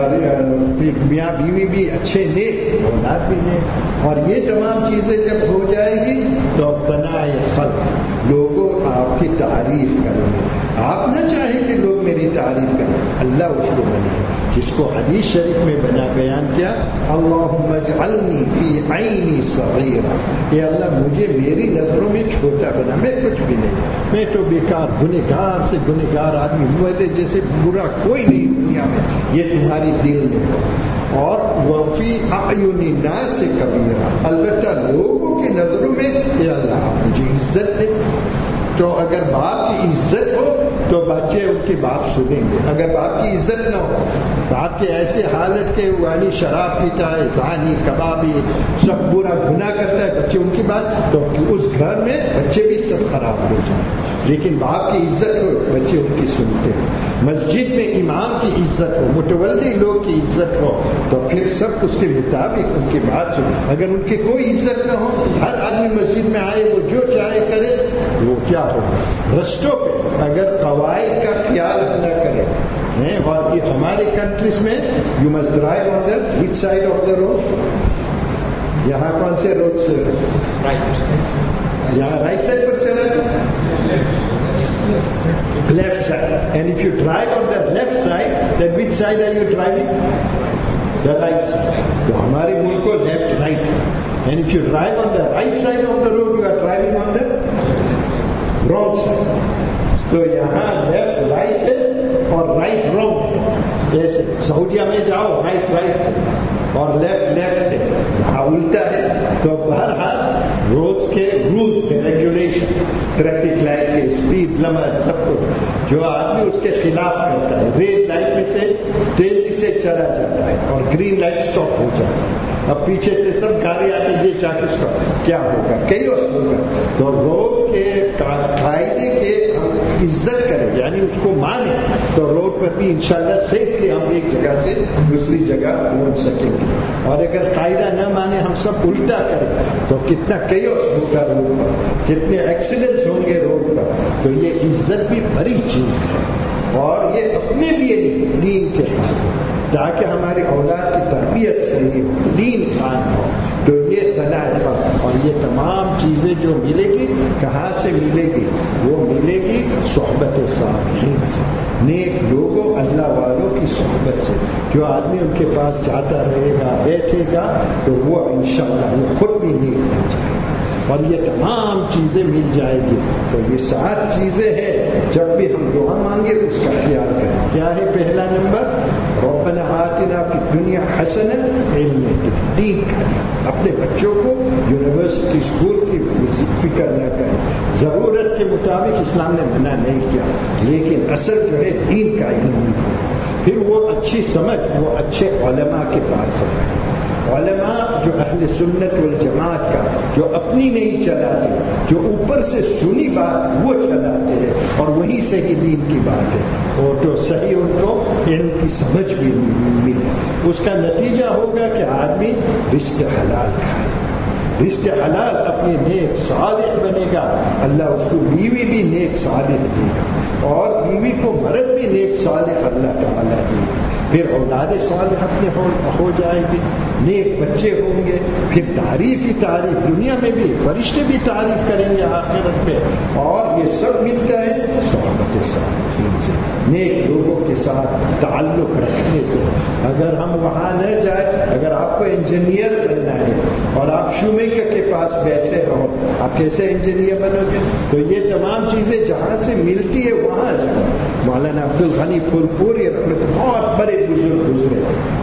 میاں بیوی بھی اچھے نیک, اولاد بھی نیک. اور یہ تمام چیزیں جب ہو جائے گی تو بنائے خلق, لوگوں آپ کی تعریف کریں گے. آپ نہ چاہیں کہ لوگ میری تعریف کریں, اللہ اس کو بنائے, جس کو حدیث شریف میں بیان کیا, اللہم اجعلنی فی عینی صغیرہ, اے اللہ مجھے میری نظروں میں چھوٹا بنا, میں کچھ بھی نہیں, میں تو بیکار گنہگار سے گنہگار آدمی, میرے جیسے برا کوئی نہیں دنیا میں. یہ تمہاری دل میں ہو. اور وفی اعین الناس کبیرہ, البتہ لوگوں کی نظروں میں اے اللہ مجھے عزت دے. تو اگر باپ کی عزت ہو تو بچے ان کی بات سنیں گے. اگر باپ کی عزت نہ ہو, باپ کے ایسے حالت کے وانی شراب پیتا ہے, زانی, کبابی, سب برا گناہ کرتا ہے, بچے ان کی بات, تو اس گھر میں بچے بھی سب خراب ہو جائیں. لیکن باپ کی عزت ہو, بچے ان کی سنتے ہیں. مسجد میں امام کی عزت ہو، متولی لوگ کی عزت ہو، تو پھر سب اس کے مطابق ان کی بات سن. اگر ان کی کوئی عزت نہ ہو، ہر آدمی مسجد میں آئے وہ جو چاہے کرے، وہ کیا ہوگا؟ رستوں پہ اگر قواعد کا خیال نہ کرے. اور یہ ہمارے کنٹریز میں you must drive on the which side of the road. یہاں کون سے روڈ سے؟ یہاں رائٹ سائڈ پر چلا جائے، left side. And if you drive on the left side then which side are you driving? The right side. تو ہمارے ملک کو left right. And if you drive on the right side of the road you are driving on the wrong side. تو یہاں left right ہے اور right wrong. جیسے سعودیہ میں جاؤ رائٹ رائٹ اور لیفٹ لیفٹ ہے، یہاں الٹا ہے. تو بہرحال روڈ کے رولز کے ریگولیشن، ٹریفک لائٹ کے اسپیڈ لمٹ سب کچھ، جو آدمی اس کے خلاف کرتا ہے، ریڈ لائٹ میں سے تیزی سے چلا جاتا ہے اور گرین لائٹ اسٹاپ ہو جاتا ہے. اب پیچھے سے سب گاڑی آتی ہے، یہ چاہتے اس کا کیا ہوگا؟ کیوس ہوگا. تو روڈ کے قاعدے کے ہم عزت کریں، یعنی اس کو مانیں، تو روڈ پر بھی انشاءاللہ سیفلی ہم ایک جگہ سے دوسری جگہ پہنچ سکیں گے. اور اگر قاعدہ نہ مانے، ہم سب الٹا کریں، تو کتنا کیوس ہوگا روڈ پر، کتنے ایکسیڈنٹس ہوں گے روڈ پر. تو یہ عزت بھی بڑی چیز ہے، اور یہ اپنے لیے دین کے ساتھ، تاکہ ہماری اولاد کی تربیت صحیح ہو، دین خان ہو. تو یہ ثناء. اور یہ تمام چیزیں جو ملے گی کہاں سے ملے گی؟ وہ ملے گی صحبت صالحین سے، نیک لوگوں، اللہ والوں کی صحبت سے. جو آدمی ان کے پاس جاتا رہے گا، بیٹھے گا، تو وہ انشاءاللہ وہ خود بھی نیک بن جائے گا اور یہ تمام چیزیں مل جائے گی. تو یہ 7 چیزیں ہیں، جب بھی ہم دعا مانگے اس کا خیال کریں. کیا ہے پہلا نمبر؟ ربنا آتنا فی الدنیا حسنہ، علم دین کا. اپنے بچوں کو یونیورسٹی اسکول کی فکر نہ کریں. ضرورت کے مطابق اسلام نے منع نہیں کیا، لیکن اصل جو ہے دین کا علم. پھر وہ اچھی سمجھ وہ اچھے علماء کے پاس ہے. علماء جو اہل سنت والجماعت کا، جو اپنی نہیں چلاتے، جو اوپر سے سنی بات وہ چلاتے ہیں اور وہی صحیح دین کی بات ہے، اور تو صحیح ان کو علم کی سمجھ بھی ملے. اس کا نتیجہ ہوگا کہ آدمی رزق حلال کھائے، رزق حلال، اپنے نیک صالح بنے گا. اللہ اس کو بیوی بھی نیک صالح دے گا، اور بیوی کو مرد بھی نیک صالح اللہ تعالیٰ دے گا. پھر اولاد صالح اپنے ہو جائے گی، نیک بچے ہوں گے. پھر تعریف ہی تعریف، دنیا میں بھی فرشتے بھی تعریف کریں گے آخرت میں. اور یہ سب ملتا ہے صحبت صالحین سے، نیک لوگوں کے ساتھ تعلق رکھنے سے. اگر ہم وہاں نہ جائیں، اگر آپ کو انجینئر بننا ہے اور آپ شومیکر کے پاس بیٹھے رہو، آپ کیسے انجینئر بنو گے؟ تو یہ تمام چیزیں جہاں سے ملتی ہے وہاں جاؤ. مولانا عبد الغنی پھولپوری رحمت، بہت بڑے بزرگ گزرے،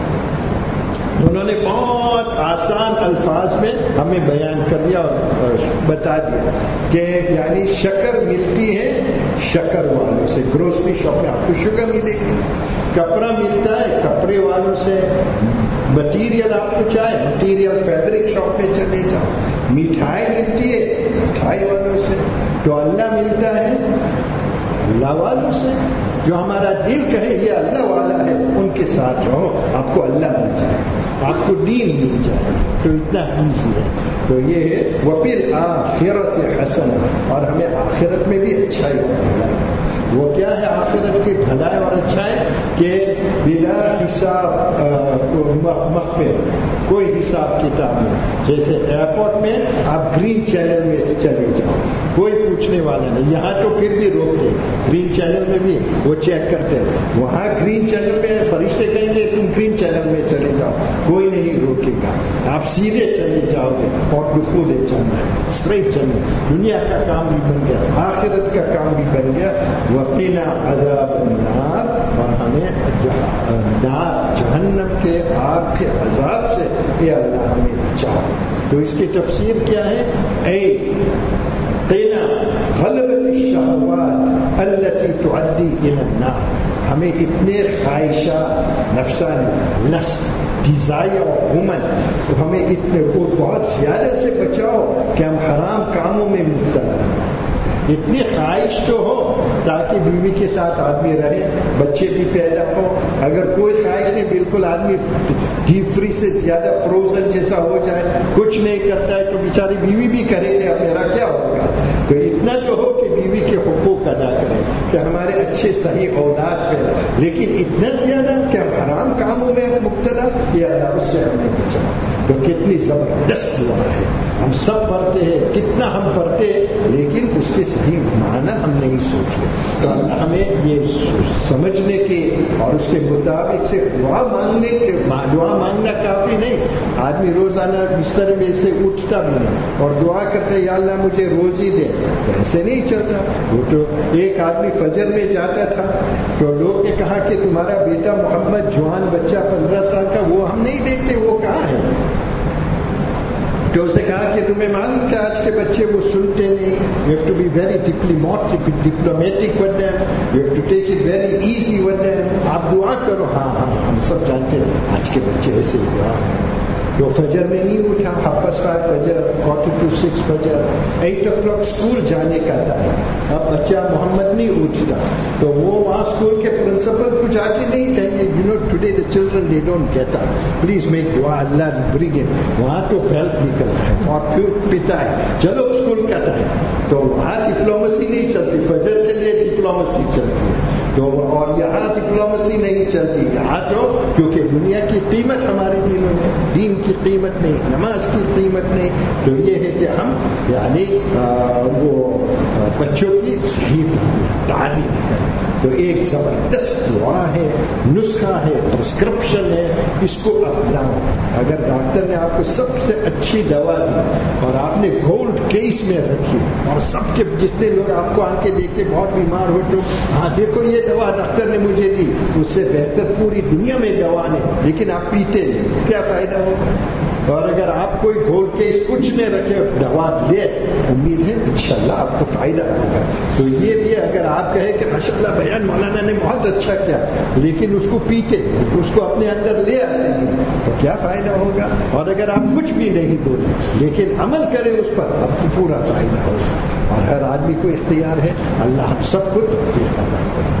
انہوں نے بہت آسان الفاظ میں ہمیں بیان کر دیا اور بتا دیا کہ یعنی شکر ملتی ہے شکر والوں سے. گروسری شاپ میں آپ کو شکر ملے گی. کپڑا ملتا ہے کپڑے والوں سے. مٹیریل آپ کو چاہے مٹیریل فیبرک شاپ میں چلے جاؤ. مٹھائی ملتی ہے مٹھائی والوں سے. تو اللہ ملتا ہے اللہ والوں سے. جو ہمارا دل کہے یہ اللہ والا ہے، ان کے ساتھ رہو، آپ کو اللہ مل جائے، آپ کو دین مل جائے. تو اتنا ایزی ہے. تو یہ ہے وفی الآخرۃ حسنہ، اور ہمیں آخرت میں بھی اچھائی ہوگی. وہ کیا ہے آخرت کی بھلائی اور اچھائی؟ کہ بلا حساب مخفر، کوئی حساب کتاب نہیں. جیسے ایئرپورٹ میں آپ گرین چینل میں سے چلے جاؤ، کوئی پوچھنے والا نہیں. یہاں تو پھر بھی روکتے، گرین چینل میں بھی وہ چیک کرتے ہیں. وہاں گرین چینل میں فرشتے کہیں گے تم گرین چینل میں چلے جاؤ، کوئی نہیں روکے گا. آپ سیدھے چلے جاؤ گے اور دخول جانا ہے، اسٹریٹ چلنا. دنیا کا کام بھی بن گیا، آخرت کا کام بھی بن گیا. وقینا عذاب النار، اور ہمیں نار جہنم کے آگ کے عذاب سے اے اللہ ہمیں بچاؤ. تو اس کی تفسیر کیا ہے؟ اے قینا غلبت الشہوات التي تؤدي الى النار. ہمیں اتنے خواہشات نفسانی لسٹ ڈیزائر اور وومن، تو ہمیں اتنے بہت زیادہ سے بچاؤ کہ ہم حرام کاموں میں مبتلا. اتنی خواہش تو ہو تاکہ بیوی کے ساتھ آدمی رہے، بچے بھی پیدا ہو. اگر کوئی خواہش نہیں، بالکل آدمی ڈیپ فریز سے زیادہ فروزن جیسا ہو جائے، کچھ نہیں کرتا ہے، تو بیچاری بیوی بھی کرے گی، اب میرا کیا ہوگا؟ تو اتنا تو ہو کہ بیوی کے حقوق ادا کرے، کہ ہمارے اچھے صحیح اولاد پیدا. لیکن اتنا زیادہ کہ ہم حرام کاموں میں مبتلا، یہ اللہ اس سے ہمیں بچا. تو کتنی زبردست دعا ہے. ہم سب پڑھتے ہیں، کتنا ہم پڑھتے ہیں، لیکن اس کے صحیح معنی ہم نہیں سوچتے. تو اللہ ہمیں یہ سمجھنے کے اور اس کے مطابق سے دعا مانگنے کے، دعا مانگنا کافی نہیں. آدمی روزانہ بستر میں سے اٹھتا بھی نہیں اور دعا کرتا یا اللہ مجھے روزی دے، ایسے نہیں چلتا. وہ تو ایک آدمی فجر میں جاتا تھا تو لوگ نے کہا کہ تمہارا بیٹا محمد جوان بچہ 15 سال کا، وہ ہم نہیں دیکھتے، وہ کہاں ہے؟ تو اس نے کہا کہ تمہیں معلوم کہ آج کے بچے وہ سنتے نہیں. You have to be very diplomatic with them, you have to take it very easy with them. آپ دعا کرو. ہاں ہم سب جانتے ہیں آج کے بچے ایسے ہوا. تو فجر میں نہیں اٹھا، 5:30 فجر، 4:45 فجر، 8 o'clock اسکول جانے کا ٹائم. اب بچہ محمد نہیں اٹھتا تو وہ وہاں اسکول کے پرنسپل کو جا کے نہیں کہیں گے you know today the children they don't get up, please make دعا اللہ برنگ اٹ. وہاں تو بیلٹ نکلتا ہے اور پھر پتا ہے چلو اسکول کا ٹائم. تو وہاں ڈپلومسی نہیں چلتی، فجر کے لیے ڈپلومسی چلتی ہے. تو اور یہاں ڈپلومسی نہیں چلتی. یہاں تو کیونکہ دنیا کی قیمت ہمارے دلوں میں، دین کی قیمت نہیں، نماز کی قیمت نہیں. تو یہ ہے کہ ہم یعنی وہ بچوں کی صحیح تعلیم کریں. تو ایک زبردست دعا ہے، نسخہ ہے، پرسکرپشن ہے، اس کو اپناؤ. اگر ڈاکٹر نے آپ کو سب سے اچھی دوا دی اور آپ نے گولڈ کیس میں رکھی اور سب کے جتنے لوگ آپ کو آ کے دیکھتے بہت بیمار ہو تو ہاں دیکھو یہ دوا ڈاکٹر نے مجھے دی، اس سے بہتر پوری دنیا میں دوا نہیں، لیکن آپ پیتے نہیں، کیا فائدہ ہوگا؟ اور اگر آپ کوئی گولڈ کیس کچھ نہیں رکھے اور دوا لے، امید ہے انشاءاللہ آپ کو فائدہ ہوگا. تو یہ بھی اگر آپ کہیں کہ ماشاءاللہ بیان مولانا نے بہت اچھا کیا، لیکن اس کو پیتے اس کو اپنے اندر لے آتے ہیں تو کیا فائدہ ہوگا؟ اور اگر آپ کچھ بھی نہیں بولیں لیکن عمل کریں اس پر، آپ کو پورا فائدہ ہوگا. اور ہر آدمی کو اختیار ہے، اللہ ہم سب کو توفیق عطا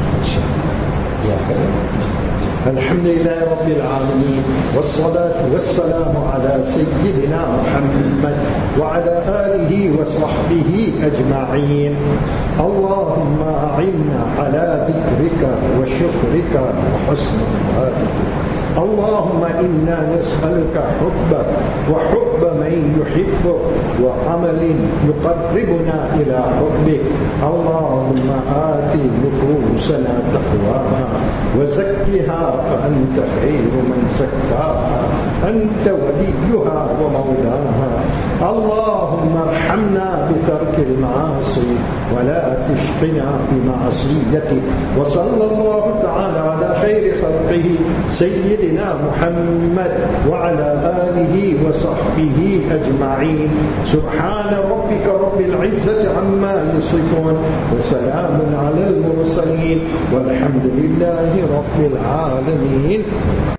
کرے. الحمد لله رب العالمين والصلاة والسلام على سيدنا محمد وعلى آله وصحبه أجمعين. اللهم أعنا على ذكرك وشكرك وحسن عبادتك. اللهم إنا نسألك حبك وحب من يحبك وعمل يقربنا إلى حبك. اللهم آت نفوسنا تقواها وزكها فأنت خير من زكاها، أنت وليها ومولاها. اللهم ارحمنا بترك المعاصي ولا تشقنا بمعصيتك. وصلى الله تعالى على خير خلقه سيدنا محمد وعلى آله وصحبه أجمعين. سبحان ربك رب العزة عما يصفون وسلام على المرسلين والحمد لله رب العالمين.